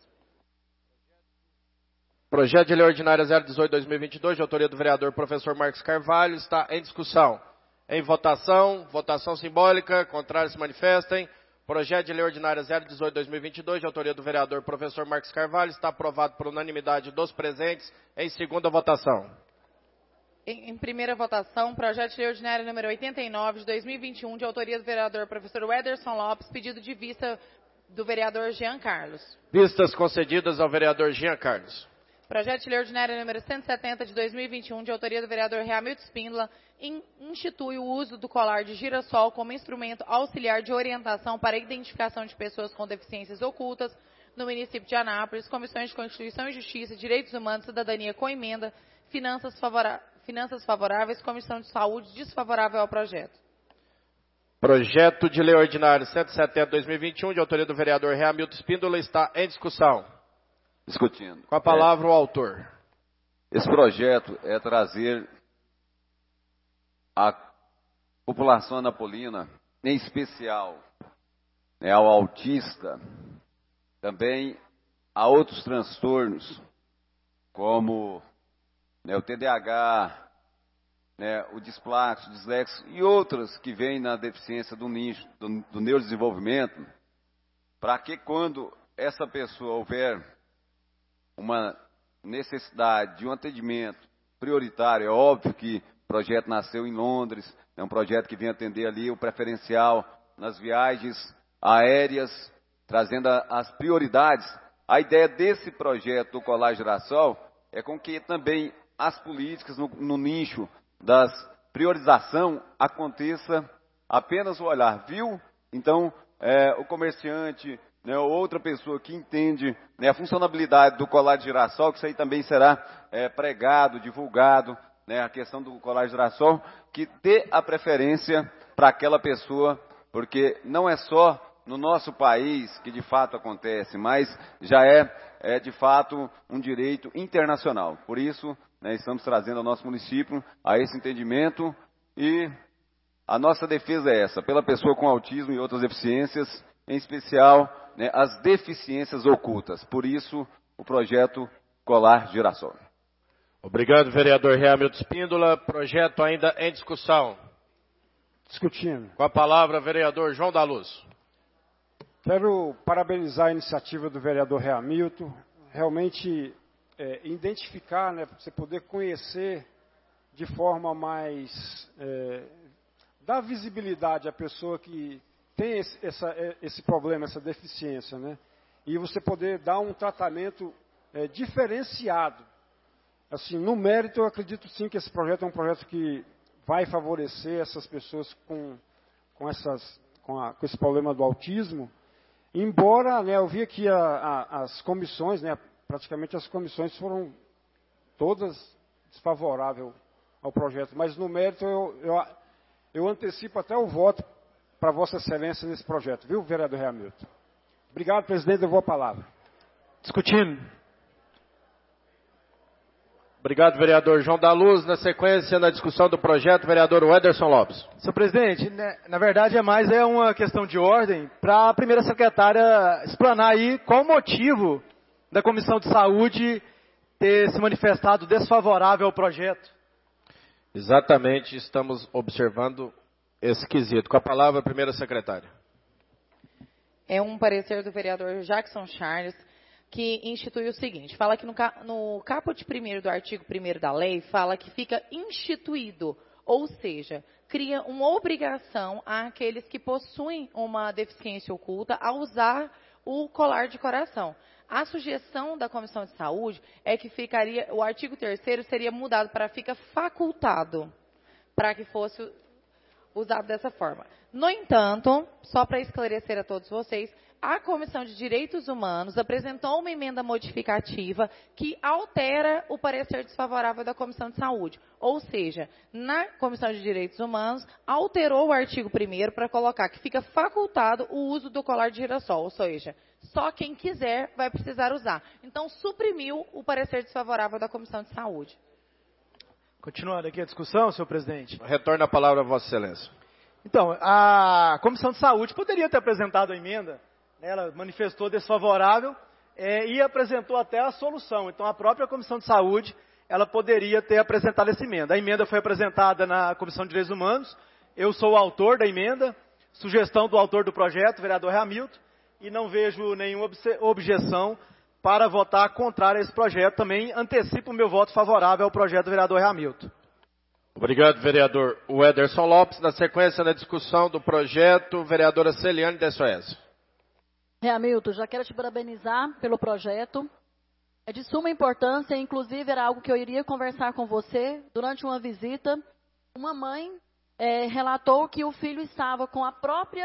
Projeto de lei ordinária 018 de 2022, de autoria do vereador professor Marcos Carvalho, está em discussão. Em votação, votação simbólica, contrários se manifestem. Projeto de lei ordinária 018 de 2022, de autoria do vereador professor Marcos Carvalho, está aprovado por unanimidade dos presentes em segunda votação. Em primeira votação, projeto de lei ordinário número 89 de 2021, de autoria do vereador professor Wederson Lopes, pedido de vista do vereador Jean Carlos. Vistas concedidas ao vereador Jean Carlos. Projeto de lei ordinário número 170 de 2021, de autoria do vereador Hamilton Spindler, institui o uso do colar de girassol como instrumento auxiliar de orientação para a identificação de pessoas com deficiências ocultas no município de Anápolis, Comissões de Constituição e Justiça, Direitos Humanos, Cidadania com emenda, Finanças favoráveis, Comissão de Saúde desfavorável ao projeto. Projeto de lei ordinário 170 de 2021, de autoria do vereador Hamilton Spindler, está em discussão. Discutindo. Com a palavra o autor. Esse projeto é trazer a população anapolina, em especial ao autista, também a outros transtornos, como o TDAH, o displaxo, o dislexo e outras que vêm na deficiência do neurodesenvolvimento, para que quando essa pessoa houver uma necessidade de um atendimento prioritário, é óbvio que o projeto nasceu em Londres, é um projeto que vem atender ali o preferencial nas viagens aéreas, trazendo as prioridades. A ideia desse projeto do Colar Girassol é com que também as políticas no nicho das priorização aconteça apenas o olhar, viu? Então, o comerciante, outra pessoa que entende a funcionalidade do colar de girassol, que isso aí também será pregado, divulgado, a questão do colar de girassol, que dê a preferência para aquela pessoa, porque não é só no nosso país que de fato acontece, mas já é de fato um direito internacional. Por isso, estamos trazendo ao nosso município a esse entendimento e a nossa defesa é essa, pela pessoa com autismo e outras deficiências, em especial as deficiências ocultas. Por isso, o projeto Colar Girassol. Obrigado, vereador Hamilton Spíndola. Projeto ainda em discussão. Discutindo. Com a palavra, vereador João da Luz. Quero parabenizar a iniciativa do vereador Hamilton. Realmente, identificar, para você poder conhecer de forma mais... dar visibilidade à pessoa que tem esse problema, essa deficiência, e você poder dar um tratamento diferenciado. Assim, no mérito, eu acredito sim que esse projeto é um projeto que vai favorecer essas pessoas com esse problema do autismo, embora, eu vi aqui as comissões, praticamente as comissões foram todas desfavoráveis ao projeto. Mas no mérito eu antecipo até o voto para Vossa Excelência nesse projeto, viu, vereador Hamilton? Obrigado, presidente, eu vou a palavra. Discutindo. Obrigado, vereador João da Luz. Na sequência, na discussão do projeto, vereador Wederson Lopes. Senhor presidente, na verdade é uma questão de ordem para a primeira secretária explanar aí qual o motivo da Comissão de Saúde ter se manifestado desfavorável ao projeto. Exatamente, estamos observando esse quesito. Com a palavra, a primeira secretária. É um parecer do vereador Jackson Charles, que institui o seguinte, fala que no caput 1º do artigo 1º da lei, fala que fica instituído, ou seja, cria uma obrigação àqueles que possuem uma deficiência oculta a usar o colar de coração. A sugestão da Comissão de Saúde é que o artigo 3º seria mudado para fica facultado, para que fosse usado dessa forma. No entanto, só para esclarecer a todos vocês, a Comissão de Direitos Humanos apresentou uma emenda modificativa que altera o parecer desfavorável da Comissão de Saúde. Ou seja, na Comissão de Direitos Humanos, alterou o artigo 1º para colocar que fica facultado o uso do colar de girassol. Ou seja, só quem quiser vai precisar usar. Então, suprimiu o parecer desfavorável da Comissão de Saúde. Continuando aqui a discussão, senhor presidente. Retorna a palavra a Vossa Excelência. Então, a Comissão de Saúde poderia ter apresentado a emenda. Ela manifestou desfavorável e apresentou até a solução. Então, a própria Comissão de Saúde, ela poderia ter apresentado essa emenda. A emenda foi apresentada na Comissão de Direitos Humanos. Eu sou o autor da emenda, sugestão do autor do projeto, vereador Hamilton, e não vejo nenhuma objeção para votar contrário a esse projeto. Também antecipo o meu voto favorável ao projeto do vereador Hamilton. Obrigado, vereador Wederson Lopes. Na sequência, na discussão do projeto, vereadora Celiane de Soares. Hamilton, já quero te parabenizar pelo projeto. É de suma importância, inclusive era algo que eu iria conversar com você durante uma visita. Uma mãe relatou que o filho estava com a própria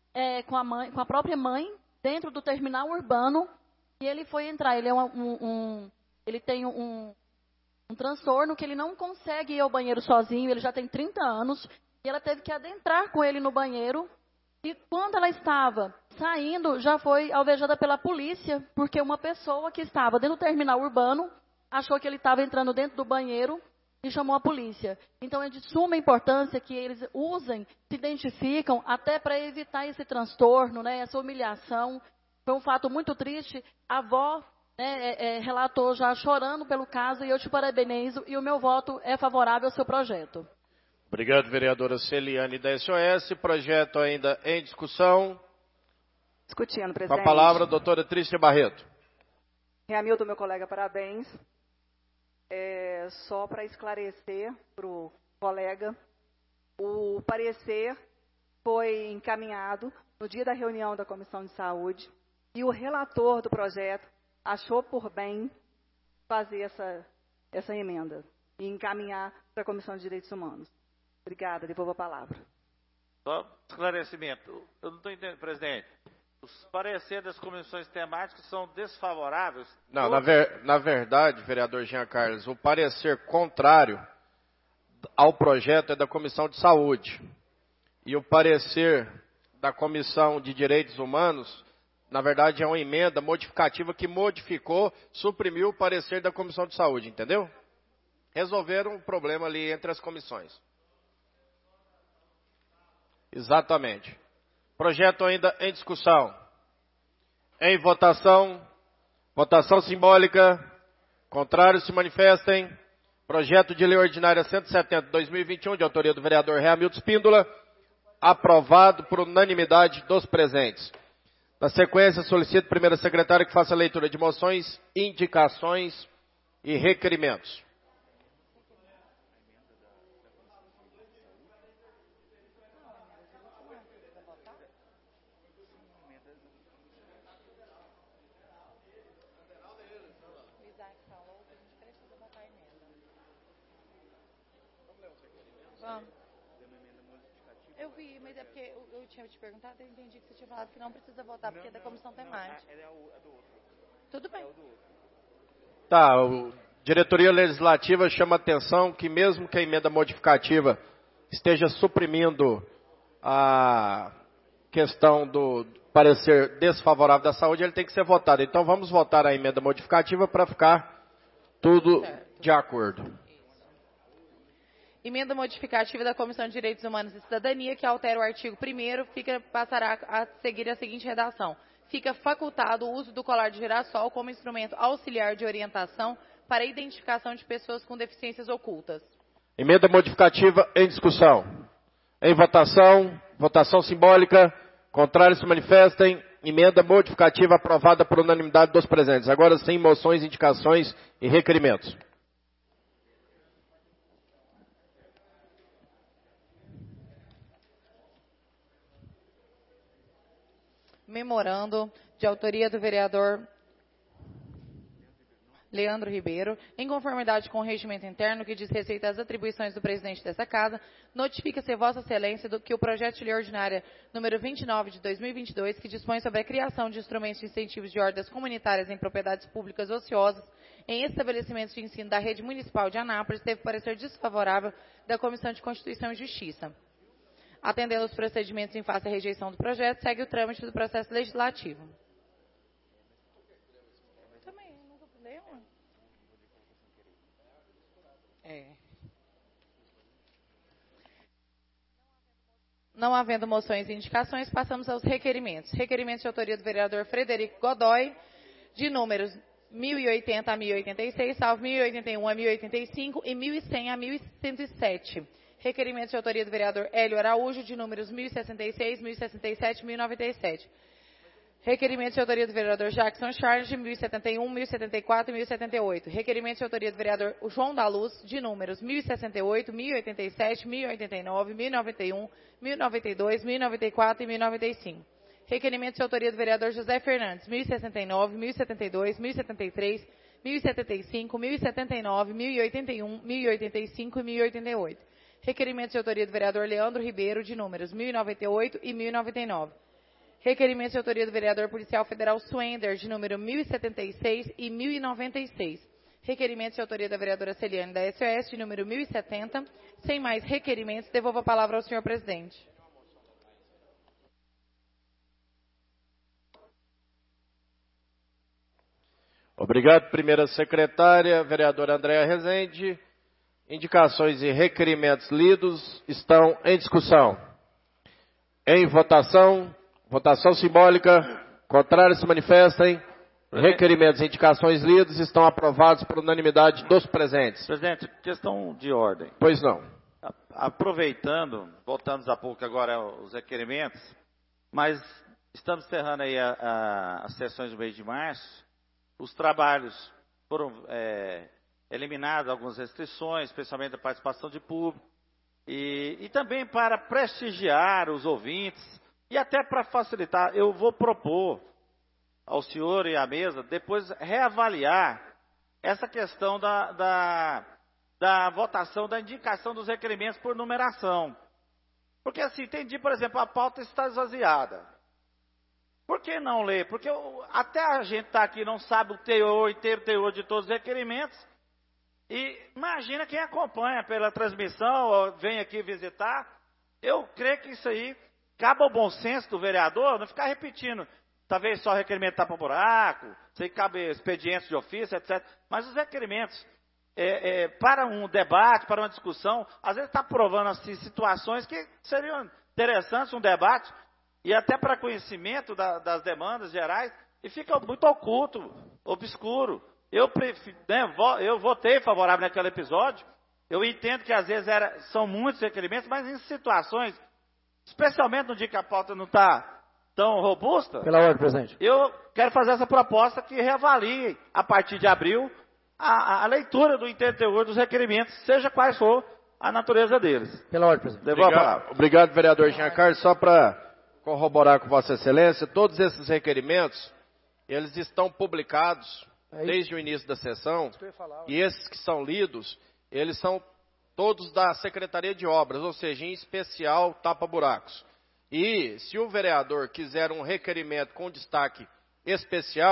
mãe dentro do terminal urbano e ele foi entrar. Ele ele tem um transtorno que ele não consegue ir ao banheiro sozinho. Ele já tem 30 anos e ela teve que adentrar com ele no banheiro. E quando ela estava saindo, já foi alvejada pela polícia, porque uma pessoa que estava dentro do terminal urbano achou que ele estava entrando dentro do banheiro e chamou a polícia. Então, é de suma importância que eles usem, se identificam, até para evitar esse transtorno, né, essa humilhação. Foi um fato muito triste. A avó relatou já chorando pelo caso e eu te parabenizo e o meu voto é favorável ao seu projeto. Obrigado, vereadora Celiane da SOS. Projeto ainda em discussão. Discutindo, presidente. Com a palavra, a doutora Trícia Barreto. Hamilton, meu colega, parabéns. Só para esclarecer para o colega, o parecer foi encaminhado no dia da reunião da Comissão de Saúde e o relator do projeto achou por bem fazer essa emenda e encaminhar para a Comissão de Direitos Humanos. Obrigada, devolvo a palavra. Só esclarecimento. Eu não estou entendendo, presidente. Os pareceres das comissões temáticas são desfavoráveis? Não, na verdade, vereador Jean Carlos, o parecer contrário ao projeto é da Comissão de Saúde. E o parecer da Comissão de Direitos Humanos, na verdade, é uma emenda modificativa que modificou, suprimiu o parecer da Comissão de Saúde, entendeu? Resolveram o problema ali entre as comissões. Exatamente. Projeto ainda em discussão. Em votação. Votação simbólica. Contrários se manifestem. Projeto de lei ordinária 170/2021, de autoria do vereador Hamilton Espíndola. Aprovado por unanimidade dos presentes. Na sequência, solicito a primeira secretária que faça a leitura de moções, indicações e requerimentos. Eu vi, mas é porque eu tinha te perguntado, eu entendi que você tinha falado que não precisa votar porque é da comissão temática. Tudo bem. Tá, Diretoria Legislativa chama a atenção que mesmo que a emenda modificativa esteja suprimindo a questão do parecer desfavorável da saúde, ele tem que ser votado. Então vamos votar a emenda modificativa para ficar tudo de acordo. Emenda modificativa da Comissão de Direitos Humanos e Cidadania, que altera o artigo 1º, passará a seguir a seguinte redação. Fica facultado o uso do colar de girassol como instrumento auxiliar de orientação para a identificação de pessoas com deficiências ocultas. Emenda modificativa em discussão. Em votação, votação simbólica. Contrários se manifestem. Emenda modificativa aprovada por unanimidade dos presentes. Agora sem moções, indicações e requerimentos. Memorando de autoria do vereador Leandro Ribeiro, em conformidade com o regimento interno que diz respeito às atribuições do presidente dessa casa, notifica-se Vossa Excelência que o projeto de lei ordinária número 29 de 2022, que dispõe sobre a criação de instrumentos de incentivos de hordas comunitárias em propriedades públicas ociosas em estabelecimentos de ensino da rede municipal de Anápolis, teve parecer desfavorável da Comissão de Constituição e Justiça. Atendendo os procedimentos em face à rejeição do projeto, segue o trâmite do processo legislativo. Não havendo moções e indicações, passamos aos requerimentos. Requerimentos de autoria do vereador Frederico Godoy, de números 1080 a 1086, salvo 1081 a 1085 e 1100 a 1107. Requerimentos de autoria do vereador Hélio Araújo, de números 1066, 1067 e 1097. Requerimentos de autoria do vereador Jackson Charles, de 1071, 1074 e 1078. Requerimentos de autoria do vereador João da Luz, de números 1068, 1087, 1089, 1091, 1092, 1094 e 1095. Requerimentos de autoria do vereador José Fernandes, 1069, 1072, 1073, 1075, 1079, 1081, 1085 e 1088. Requerimentos de autoria do vereador Leandro Ribeiro, de números 1098 e 1099. Requerimentos de autoria do vereador policial federal Swender, de número 1076 e 1096. Requerimentos de autoria da vereadora Celiane da SOS, de número 1070. Sem mais requerimentos, devolvo a palavra ao senhor presidente. Obrigado, primeira secretária, vereadora Andréa Rezende. Indicações e requerimentos lidos estão em discussão. Em votação, votação simbólica, contrários se manifestem. Requerimentos e indicações lidos estão aprovados por unanimidade dos presentes. Presidente, questão de ordem. Pois não. Aproveitando, voltamos a pouco agora aos requerimentos, mas estamos encerrando aí as sessões do mês de março. Os trabalhos foram eliminadas algumas restrições, especialmente a participação de público, e também para prestigiar os ouvintes, e até para facilitar, eu vou propor ao senhor e à mesa, depois reavaliar essa questão da votação, da indicação dos requerimentos por numeração. Porque assim, tem dia, por exemplo, a pauta está esvaziada. Por que não ler? Porque até a gente está aqui não sabe o teor inteiro, o teor de todos os requerimentos. E imagina quem acompanha pela transmissão, ou vem aqui visitar. Eu creio que isso aí cabe ao bom senso do vereador, não ficar repetindo. Talvez só requerimento tapa-buraco, sei que cabe expedientes de ofício, etc. Mas os requerimentos, para um debate, para uma discussão, às vezes está provando assim, situações que seriam interessantes, um debate, e até para conhecimento das demandas gerais, e fica muito oculto, obscuro. Eu votei favorável naquele episódio. Eu entendo que às vezes são muitos requerimentos, mas em situações, especialmente no dia que a pauta não está tão robusta, pela ordem, presidente, eu quero fazer essa proposta que reavalie, a partir de abril, a leitura do interior dos requerimentos, seja quais for a natureza deles. Pela ordem, presidente. Devolvo a palavra. Obrigado, vereador Jean Carlos. Só para corroborar com Vossa Excelência, todos esses requerimentos, eles estão publicados desde o início da sessão, e esses que são lidos, eles são todos da Secretaria de Obras, ou seja, em especial tapa-buracos. E se o vereador quiser um requerimento com destaque especial,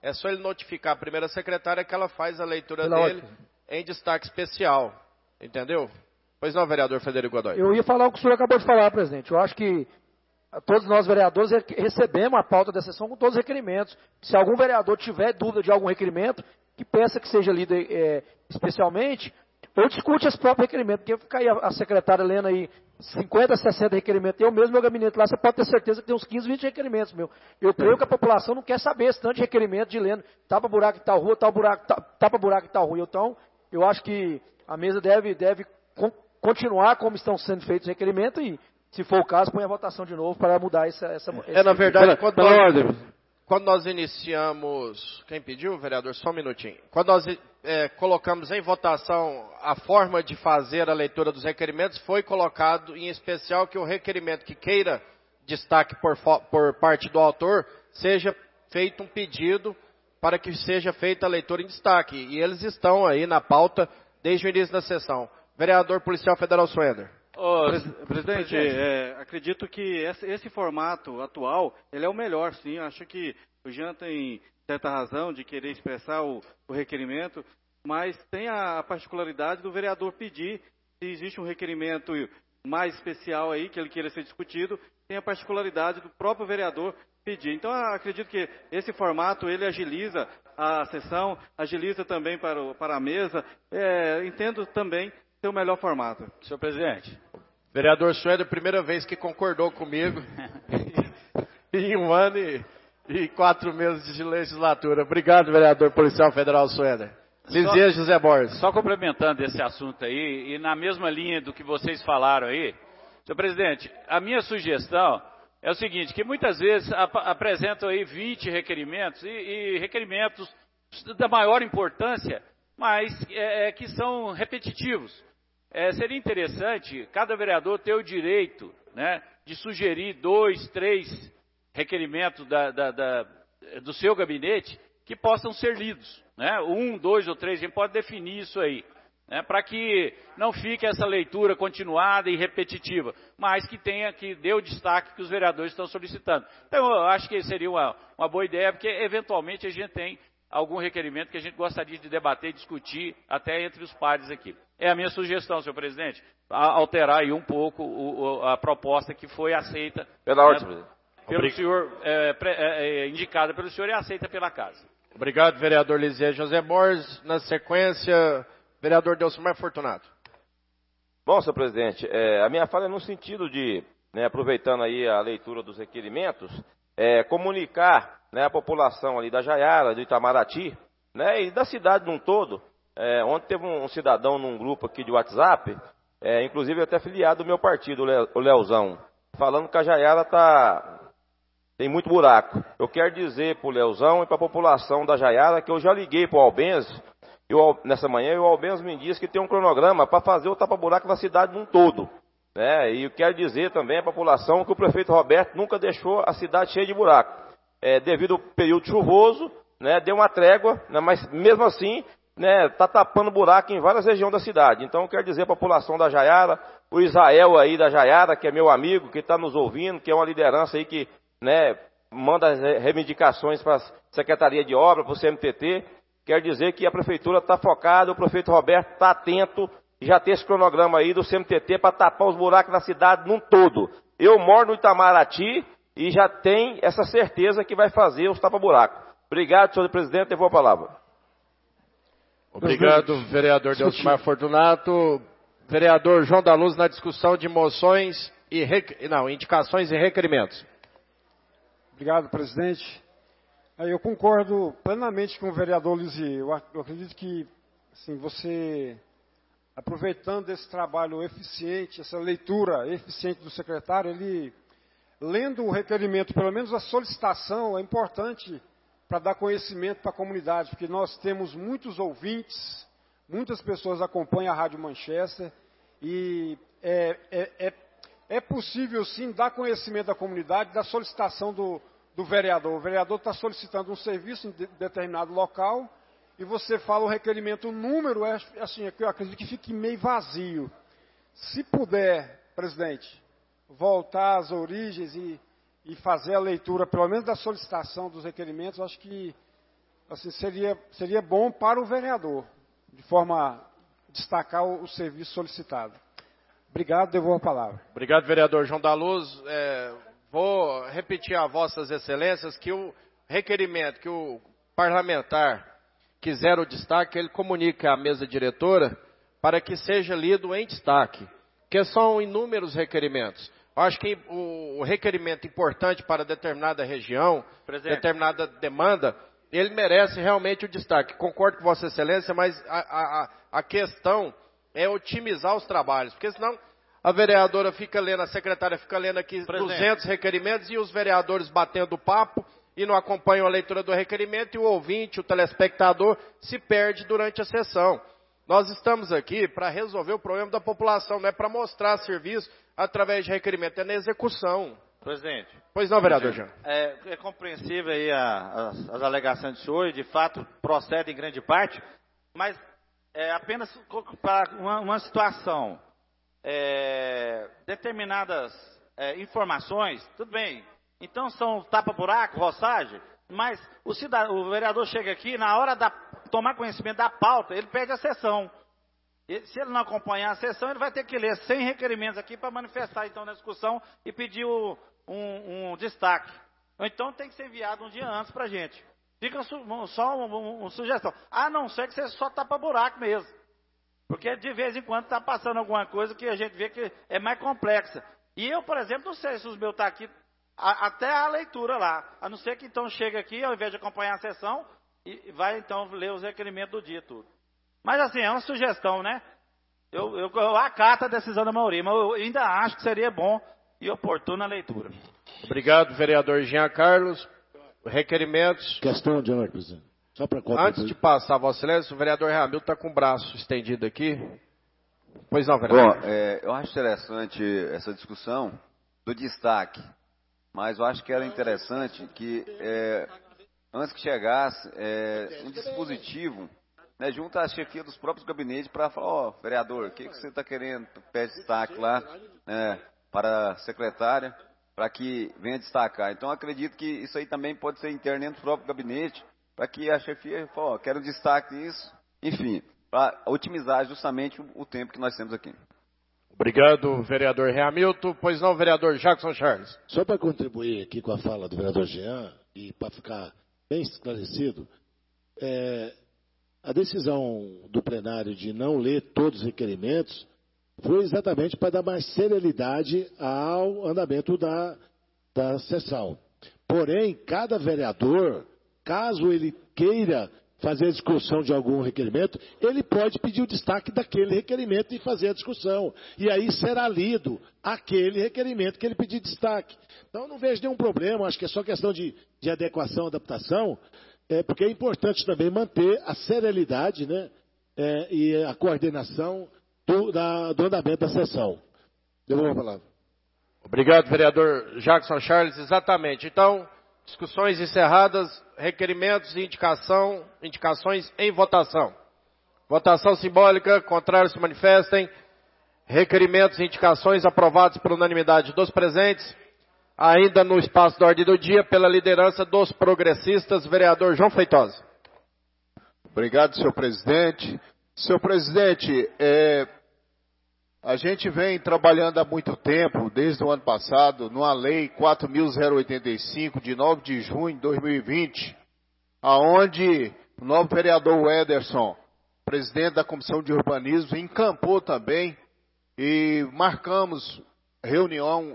é só ele notificar a primeira secretária que ela faz a leitura dele em destaque especial. Entendeu? Pois não, vereador Frederico Godoy. Eu ia falar o que o senhor acabou de falar, presidente. Eu acho que todos nós vereadores recebemos a pauta da sessão com todos os requerimentos. Se algum vereador tiver dúvida de algum requerimento, que peça que seja lido especialmente, ou discute esse próprio requerimento, porque fica aí a secretária lendo aí 50, 60 requerimentos, eu mesmo, meu gabinete lá, você pode ter certeza que tem uns 15, 20 requerimentos, meu. Eu creio que a população não quer saber esse tanto de requerimento de lendo, tapa buraco em tal rua, tapa buraco em tal rua. Então, eu acho que a mesa deve continuar como estão sendo feitos os requerimentos e, se for o caso, põe a votação de novo para mudar na verdade, quando nós iniciamos... Quem pediu, vereador? Só um minutinho. Quando nós colocamos em votação a forma de fazer a leitura dos requerimentos, foi colocado em especial que o requerimento que queira destaque por parte do autor, seja feito um pedido para que seja feita a leitura em destaque. E eles estão aí na pauta desde o início da sessão. Vereador Policial Federal Suender. Presidente, acredito que esse formato atual, ele é o melhor, sim. Acho que o Jean tem certa razão de querer expressar o requerimento, mas tem a particularidade do vereador pedir, se existe um requerimento mais especial aí, que ele queira ser discutido, tem a particularidade do próprio vereador pedir. Então, acredito que esse formato, ele agiliza a sessão, agiliza também para a mesa. Entendo também ser o melhor formato. Senhor presidente. Vereador Sueder, primeira vez que concordou comigo em 1 ano e 4 meses de legislatura. Obrigado, vereador Policial Federal Sueder. Lizia José Borges. Só complementando esse assunto aí, e na mesma linha do que vocês falaram aí, senhor presidente, a minha sugestão é o seguinte, que muitas vezes apresentam aí 20 requerimentos, e requerimentos da maior importância, mas que são repetitivos. Seria interessante cada vereador ter o direito, né, de sugerir 2, 3 requerimentos do seu gabinete que possam ser lidos. Né? 1, 2 ou 3, a gente pode definir isso aí, né, para que não fique essa leitura continuada e repetitiva, mas que dê o destaque que os vereadores estão solicitando. Então, eu acho que seria uma boa ideia, porque eventualmente a gente tem algum requerimento que a gente gostaria de debater e discutir até entre os pares aqui. É a minha sugestão, senhor presidente, alterar aí um pouco a proposta que foi aceita pela ordem, pelo senhor, indicada pelo senhor e aceita pela casa. Obrigado, vereador Lizia José Borges. Na sequência, vereador Delcimar Fortunato. Bom, senhor presidente, a minha fala é no sentido de, né, aproveitando aí a leitura dos requerimentos, comunicar, né, a população ali da Jaiara, do Itamaraty, né, e da cidade num todo. Ontem teve um cidadão num grupo aqui de WhatsApp, inclusive até filiado do meu partido, o Leozão, falando que a Jaiara tem muito buraco. Eu quero dizer para o Leozão e para a população da Jaiara que eu já liguei para o Albenz, nessa manhã, e o Albenz me disse que tem um cronograma para fazer o tapa-buraco na cidade num todo. Né? E eu quero dizer também à população que o prefeito Roberto nunca deixou a cidade cheia de buraco. Devido ao período chuvoso, né, deu uma trégua, né, mas mesmo assim, né, tá tapando buraco em várias regiões da cidade. Então eu quero dizer à população da Jaiara, o Israel aí da Jaiara, que é meu amigo, que está nos ouvindo, que é uma liderança aí que, né, manda reivindicações para a Secretaria de Obra, para o CMTT. Quero dizer que a prefeitura está focada, o prefeito Roberto está atento e já tem esse cronograma aí do CMTT para tapar os buracos na cidade num todo. Eu moro no Itamaraty e já tem essa certeza que vai fazer os tapa-buracos. Obrigado, senhor presidente, devolvo a palavra. Obrigado, vereador Delcimar Fortunato. Vereador João da Luz, na discussão de moções e indicações e requerimentos. Obrigado, presidente. Eu concordo plenamente com o vereador Lizzie. Eu acredito que, assim, você, aproveitando esse trabalho eficiente, essa leitura eficiente do secretário, ele, lendo o requerimento, pelo menos a solicitação, é importante para dar conhecimento para a comunidade, porque nós temos muitos ouvintes, muitas pessoas acompanham a Rádio Manchester, e é possível, sim, dar conhecimento à comunidade da solicitação do vereador. O vereador está solicitando um serviço em determinado local e você fala o requerimento, o número, assim, eu acredito que fique meio vazio. Se puder, presidente, voltar às origens e fazer a leitura, pelo menos da solicitação dos requerimentos, acho que assim, seria bom para o vereador, de forma a destacar o serviço solicitado. Obrigado, devolvo a palavra. Obrigado, vereador João da Luz. Vou repetir a vossas excelências que o requerimento que o parlamentar quiser o destaque, ele comunica à mesa diretora para que seja lido em destaque, que são inúmeros requerimentos. Acho que o requerimento importante para determinada região, determinada demanda, ele merece realmente o destaque. Concordo com Vossa Excelência, mas a questão é otimizar os trabalhos, porque senão a vereadora fica lendo, a secretária fica lendo aqui 200 requerimentos e os vereadores batendo papo e não acompanham a leitura do requerimento e o ouvinte, o telespectador, se perde durante a sessão. Nós estamos aqui para resolver o problema da população, não é para mostrar serviço através de requerimento, é na execução. Presidente. Pois não, vereador Jean. É compreensível aí as alegações do senhor, e de fato procedem em grande parte, mas apenas para uma situação, determinadas informações, tudo bem, então são tapa-buraco, roçagem, mas o vereador chega aqui, na hora de tomar conhecimento da pauta, ele perde a sessão. Se ele não acompanhar a sessão, ele vai ter que ler 100 requerimentos aqui para manifestar então na discussão e pedir um destaque. Ou então tem que ser enviado um dia antes para a gente. Fica só uma sugestão. A não ser que você só tapa buraco mesmo. Porque de vez em quando está passando alguma coisa que a gente vê que é mais complexa. E eu, por exemplo, não sei se os meus estão aqui até a leitura lá. A não ser que então chega aqui, ao invés de acompanhar a sessão, e vai então ler os requerimentos do dia tudo. Mas assim, é uma sugestão, né? Eu acato a decisão da maioria, mas eu ainda acho que seria bom e oportuna a leitura. Obrigado, vereador Jean Carlos. Requerimentos. Questão de ordem, presidente. Só para Antes de passar a Vossa Excelência, o vereador Ramil está com o braço estendido aqui. Pois não, vereador. Bom, eu acho interessante essa discussão do destaque, mas eu acho que era interessante que, antes que chegasse, um dispositivo, né, junto à chefia dos próprios gabinetes para falar, vereador, o que você está querendo? Pede destaque lá, para a secretária, para que venha destacar. Então, acredito que isso aí também pode ser interno dentro do próprio gabinete, para que a chefia fale, quero destaque nisso, enfim, para otimizar justamente o tempo que nós temos aqui. Obrigado, vereador Hamilton. Pois não, vereador Jackson Charles. Só para contribuir aqui com a fala do vereador Jean, e para ficar bem esclarecido, a decisão do plenário de não ler todos os requerimentos foi exatamente para dar mais celeridade ao andamento da sessão. Porém, cada vereador, caso ele queira fazer a discussão de algum requerimento, ele pode pedir o destaque daquele requerimento e fazer a discussão. E aí será lido aquele requerimento que ele pedir destaque. Então, não vejo nenhum problema, acho que é só questão de adequação, adaptação, porque é importante também manter a serenidade, né, e a coordenação do andamento da sessão. Devolvo a palavra. Obrigado, vereador Jackson Charles. Exatamente. Então, discussões encerradas, requerimentos e indicações em votação. Votação simbólica, contrários se manifestem. Requerimentos e indicações aprovados por unanimidade dos presentes. Ainda no espaço da ordem do dia, pela liderança dos progressistas, vereador João Feitosa. Obrigado, senhor presidente. Senhor presidente, a gente vem trabalhando há muito tempo, desde o ano passado, numa lei 4.085, de 9 de junho de 2020, aonde o novo vereador Ederson, presidente da Comissão de Urbanismo, encampou também e marcamos reunião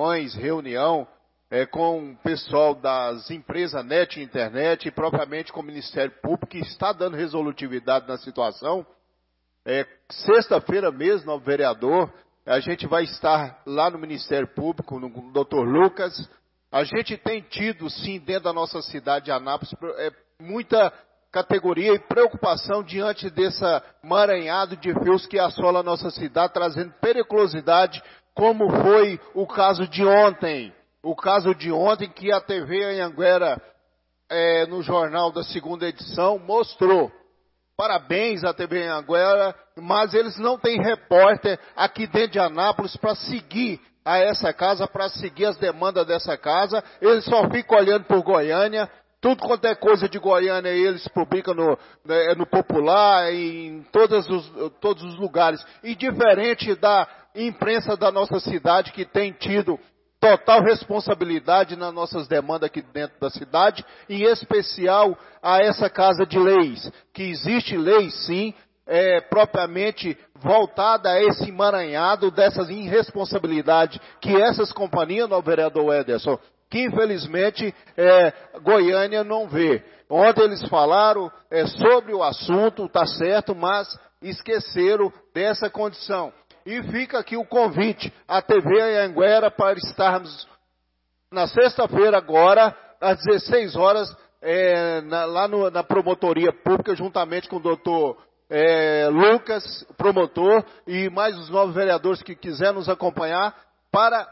com o pessoal das empresas NET e Internet e propriamente com o Ministério Público, que está dando resolutividade na situação. Sexta-feira mesmo, ao vereador, a gente vai estar lá no Ministério Público, no Dr. Lucas. A gente tem tido, sim, dentro da nossa cidade de Anápolis, muita categoria e preocupação diante desse emaranhado de fios que assola a nossa cidade, trazendo periculosidade, como foi o caso de ontem. O caso de ontem que a TV Anhanguera, no jornal da segunda edição, mostrou. Parabéns à TV Anhanguera, mas eles não têm repórter aqui dentro de Anápolis para seguir a essa casa, para seguir as demandas dessa casa. Eles só ficam olhando por Goiânia. Tudo quanto é coisa de Goiânia, eles publicam no Popular, em todos os lugares. E diferente da imprensa da nossa cidade, que tem tido total responsabilidade nas nossas demandas aqui dentro da cidade, em especial a essa Casa de Leis, que existe lei sim, propriamente voltada a esse emaranhado dessas irresponsabilidades que essas companhias, no vereador Ederson, que infelizmente Goiânia não vê. Ontem eles falaram sobre o assunto, tá certo, mas esqueceram dessa condição. E fica aqui o convite à TV Anhanguera para estarmos na sexta-feira agora, às 16 horas, lá na promotoria pública, juntamente com o doutor Lucas, promotor, e mais os novos vereadores que quiserem nos acompanhar, para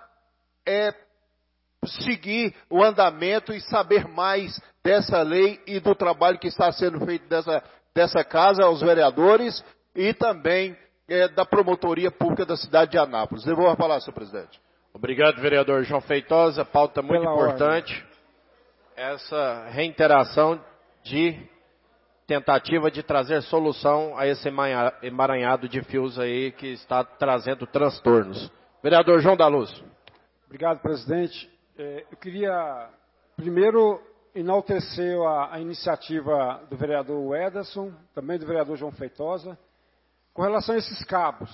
seguir o andamento e saber mais dessa lei e do trabalho que está sendo feito dessa casa aos vereadores e também da promotoria pública da cidade de Anápolis. Devolvo a palavra, senhor presidente. Obrigado, vereador João Feitosa. Pauta muito importante. Essa reiteração de tentativa de trazer solução a esse emaranhado de fios aí que está trazendo transtornos. Vereador João da Luz. Obrigado, presidente. Eu queria, primeiro, enaltecer a iniciativa do vereador Ederson, também do vereador João Feitosa, com relação a esses cabos.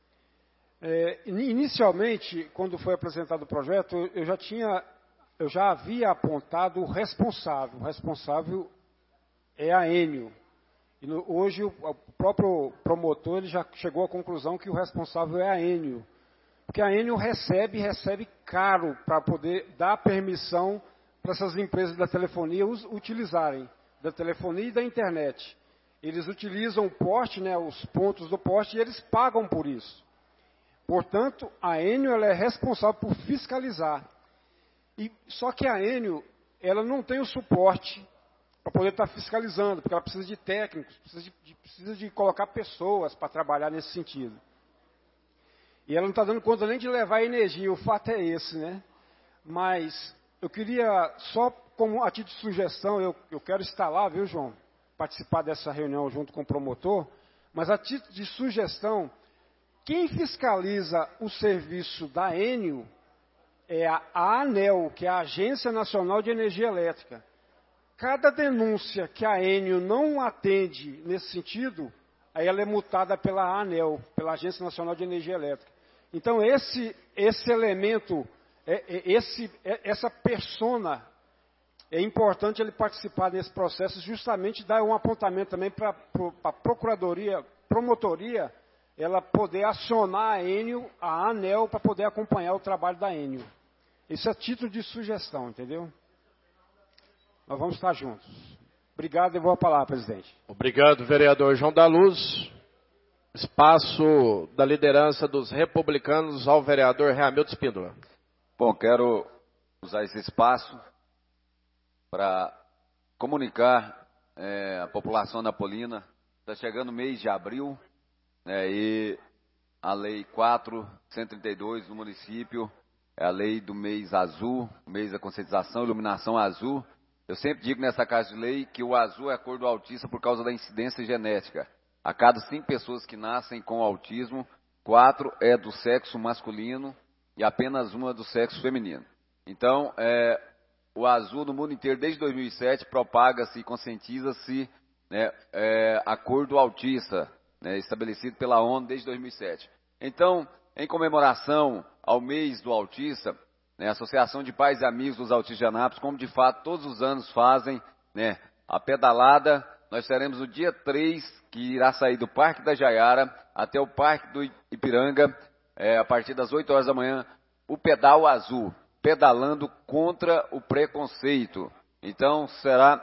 Inicialmente, quando foi apresentado o projeto, eu já havia apontado o responsável. O responsável é a Enio. E hoje, o próprio promotor ele já chegou à conclusão que o responsável é a Enio. Porque a Enio recebe caro para poder dar permissão para essas empresas da telefonia utilizarem, da telefonia e da internet. Eles utilizam o poste, os pontos do poste, e eles pagam por isso. Portanto, a Enio ela é responsável por fiscalizar. Só que a Enio ela não tem o suporte para poder estar fiscalizando, porque ela precisa de técnicos, precisa de colocar pessoas para trabalhar nesse sentido. E ela não está dando conta nem de levar energia, o fato é esse, né? Mas eu queria, só como a título de sugestão, eu quero estar lá, viu, João? Participar dessa reunião junto com o promotor, mas a título de sugestão, quem fiscaliza o serviço da Enio é a ANEEL, que é a Agência Nacional de Energia Elétrica. Cada denúncia que a Enio não atende nesse sentido, aí ela é multada pela ANEEL, pela Agência Nacional de Energia Elétrica. Então, esse elemento, essa persona, é importante ele participar desse processo, justamente dar um apontamento também para a promotoria, ela poder acionar a Enio, a ANEEL, para poder acompanhar o trabalho da Enio. Isso é título de sugestão, entendeu? Nós vamos estar juntos. Obrigado e boa palavra, presidente. Obrigado, vereador João da Luz. Espaço da liderança dos republicanos ao vereador Reamildo Espíndola. Bom, quero usar esse espaço para comunicar à população napolina. Está chegando o mês de abril, e a Lei 4.132 do município é a lei do mês azul, mês da conscientização, iluminação azul. Eu sempre digo nessa casa de lei que o azul é a cor do autista por causa da incidência genética. A cada 5 pessoas que nascem com autismo, 4 é do sexo masculino e apenas 1 é do sexo feminino. Então, o azul no mundo inteiro, desde 2007, propaga-se e conscientiza-se a cor do autista, estabelecido pela ONU desde 2007. Então, em comemoração ao mês do autista, a Associação de Pais e Amigos dos Autistas de Anápolis, como de fato todos os anos fazem, a pedalada, nós teremos o dia 3, que irá sair do Parque da Jaiara até o Parque do Ipiranga, a partir das 8 horas da manhã, o pedal azul, pedalando contra o preconceito. Então, será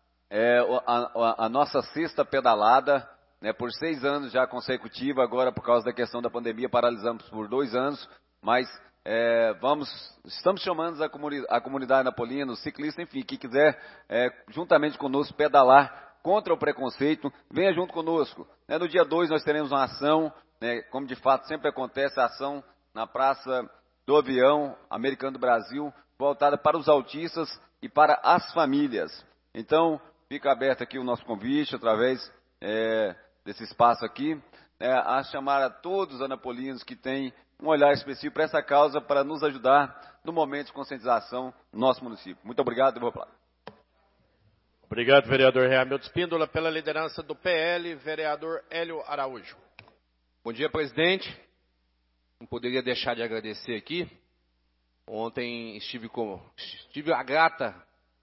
a nossa sexta pedalada, por 6 anos já consecutiva, agora por causa da questão da pandemia, paralisamos por 2 anos, mas estamos chamando a comunidade napolina, os ciclistas, enfim, que quiser, juntamente conosco, pedalar contra o preconceito, venha junto conosco. No dia 2 nós teremos uma ação, como de fato sempre acontece, a ação na Praça do Avião Americano do Brasil, voltada para os autistas e para as famílias. Então, fica aberto aqui o nosso convite, através desse espaço aqui, a chamar a todos os anapolinos que têm um olhar específico para essa causa, para nos ajudar no momento de conscientização no nosso município. Muito obrigado, devolvo a palavra. Obrigado, vereador Hamilton Espíndola. Pela liderança do PL, vereador Hélio Araújo. Bom dia, presidente. Não poderia deixar de agradecer aqui. Ontem estive a grata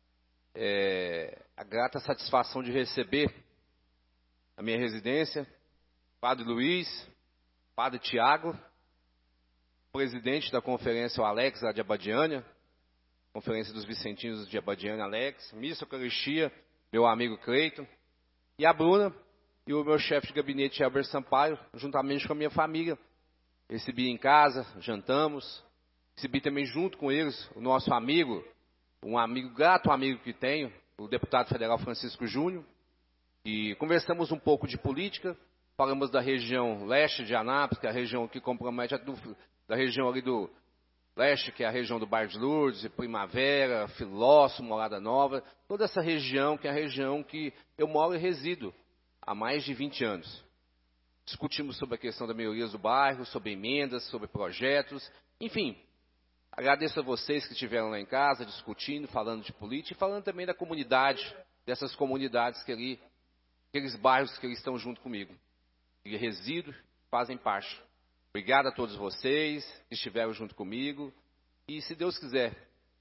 satisfação de receber a minha residência, Padre Luiz, Padre Tiago, presidente da conferência, o Alex, lá de Abadiânia, Conferência dos Vicentinos de Abadiânia, Alex, Missa Eucaristia, meu amigo Cleiton, e a Bruna, e o meu chefe de gabinete, Albert Sampaio, juntamente com a minha família. Recebi em casa, jantamos, recebi também junto com eles o nosso amigo, grato amigo que tenho, o deputado federal Francisco Júnior, e conversamos um pouco de política, falamos da região leste de Anápolis, que é a região que compromete, da região ali do leste, que é a região do Bairro de Lourdes, Primavera, Filósofo, Morada Nova, toda essa região, que é a região que eu moro e resido há mais de 20 anos. Discutimos sobre a questão da melhoria do bairro, sobre emendas, sobre projetos, enfim. Agradeço a vocês que estiveram lá em casa, discutindo, falando de política e falando também da comunidade, dessas comunidades que ali, aqueles bairros que eles estão junto comigo. E resido, fazem parte. Obrigado a todos vocês que estiveram junto comigo. E se Deus quiser,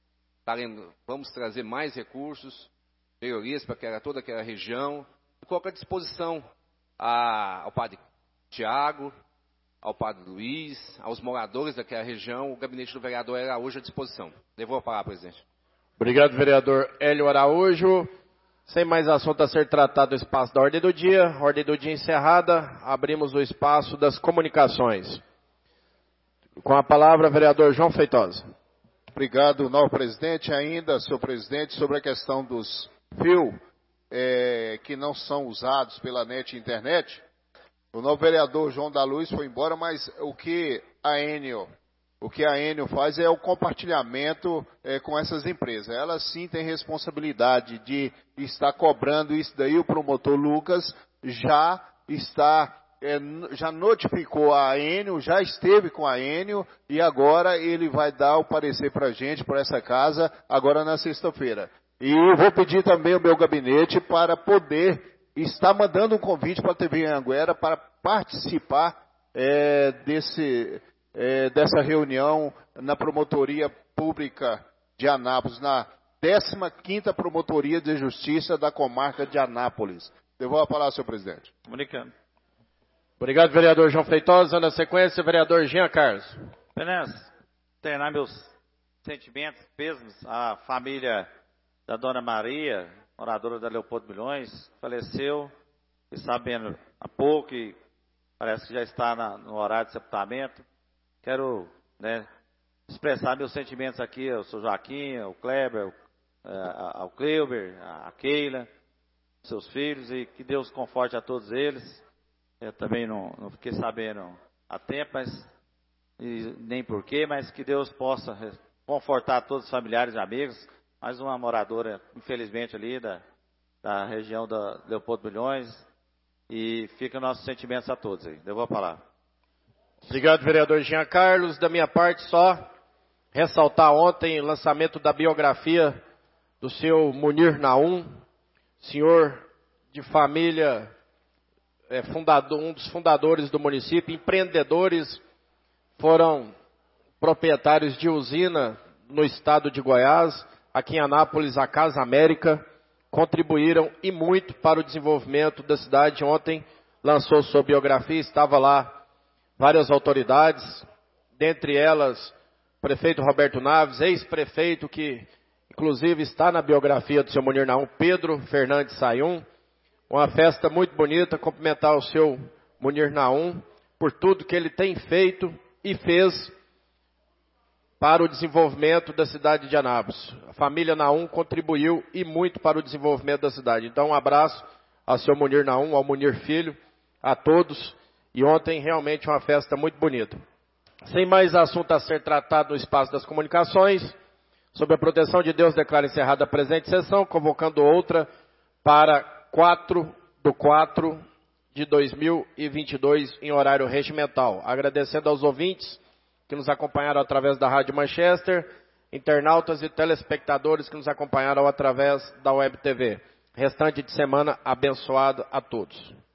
vamos trazer mais recursos, melhorias para toda aquela região. E coloco à disposição ao Padre Tiago, ao Padre Luiz, aos moradores daquela região, o gabinete do vereador Araújo à disposição. Devolvo a palavra, presidente. Obrigado, vereador Hélio Araújo. Sem mais assunto a ser tratado no espaço da ordem do dia. Ordem do dia encerrada. Abrimos o espaço das comunicações. Com a palavra, vereador João Feitosa. Obrigado, novo presidente. Ainda, senhor presidente, sobre a questão dos fios que não são usados pela NET e internet. O novo vereador João da Luz foi embora, mas o que a Enio faz é o compartilhamento com essas empresas. Ela sim tem responsabilidade de estar cobrando isso daí. O promotor Lucas já notificou a Enio, já esteve com a Enio e agora ele vai dar o parecer para a gente, para essa casa, agora na sexta-feira. E eu vou pedir também ao meu gabinete para poder estar mandando um convite para a TV Anhanguera para participar dessa reunião na Promotoria Pública de Anápolis, na 15ª Promotoria de Justiça da Comarca de Anápolis. Devolvo a palavra, senhor presidente. Comunicando. Obrigado, vereador João Feitosa. Na sequência, vereador Jean Carlos. Apenas terminar meus sentimentos, pêsames à família da Dona Maria, moradora da Leopoldo Milhões, faleceu, e sabendo há pouco, e parece que já está no horário de sepultamento. Quero expressar meus sentimentos aqui ao seu Joaquim, ao Kleber, ao Cleuber, à Keila, seus filhos, e que Deus conforte a todos eles. Eu também não fiquei sabendo a tempo, nem porquê, mas que Deus possa confortar todos os familiares e amigos. Mais uma moradora, infelizmente, ali da região da Leopoldo Milhões, e fica nossos sentimentos a todos aí. Devolvo a palavra. Obrigado, vereador Jean Carlos. Da minha parte, só ressaltar ontem o lançamento da biografia do seu Munir Naum, senhor de família, um dos fundadores do município, empreendedores, foram proprietários de usina no estado de Goiás, aqui em Anápolis, a Casa América, contribuíram e muito para o desenvolvimento da cidade. Ontem lançou sua biografia, estava lá várias autoridades, dentre elas o prefeito Roberto Naves, ex-prefeito que inclusive está na biografia do seu Munir Naum, Pedro Fernandes Sayum. Uma festa muito bonita, cumprimentar o seu Munir Naum por tudo que ele tem feito e fez para o desenvolvimento da cidade de Anápolis. A família Naum contribuiu e muito para o desenvolvimento da cidade. Então, um abraço ao seu Munir Naum, ao Munir Filho, a todos. E ontem, realmente, uma festa muito bonita. Sem mais assunto a ser tratado no espaço das comunicações, Sob a proteção de Deus, declaro encerrada a presente sessão, convocando outra para 4/4 de 2022 em horário regimental. Agradecendo aos ouvintes que nos acompanharam através da Rádio Manchester, internautas e telespectadores que nos acompanharam através da Web TV. Restante de semana abençoado a todos.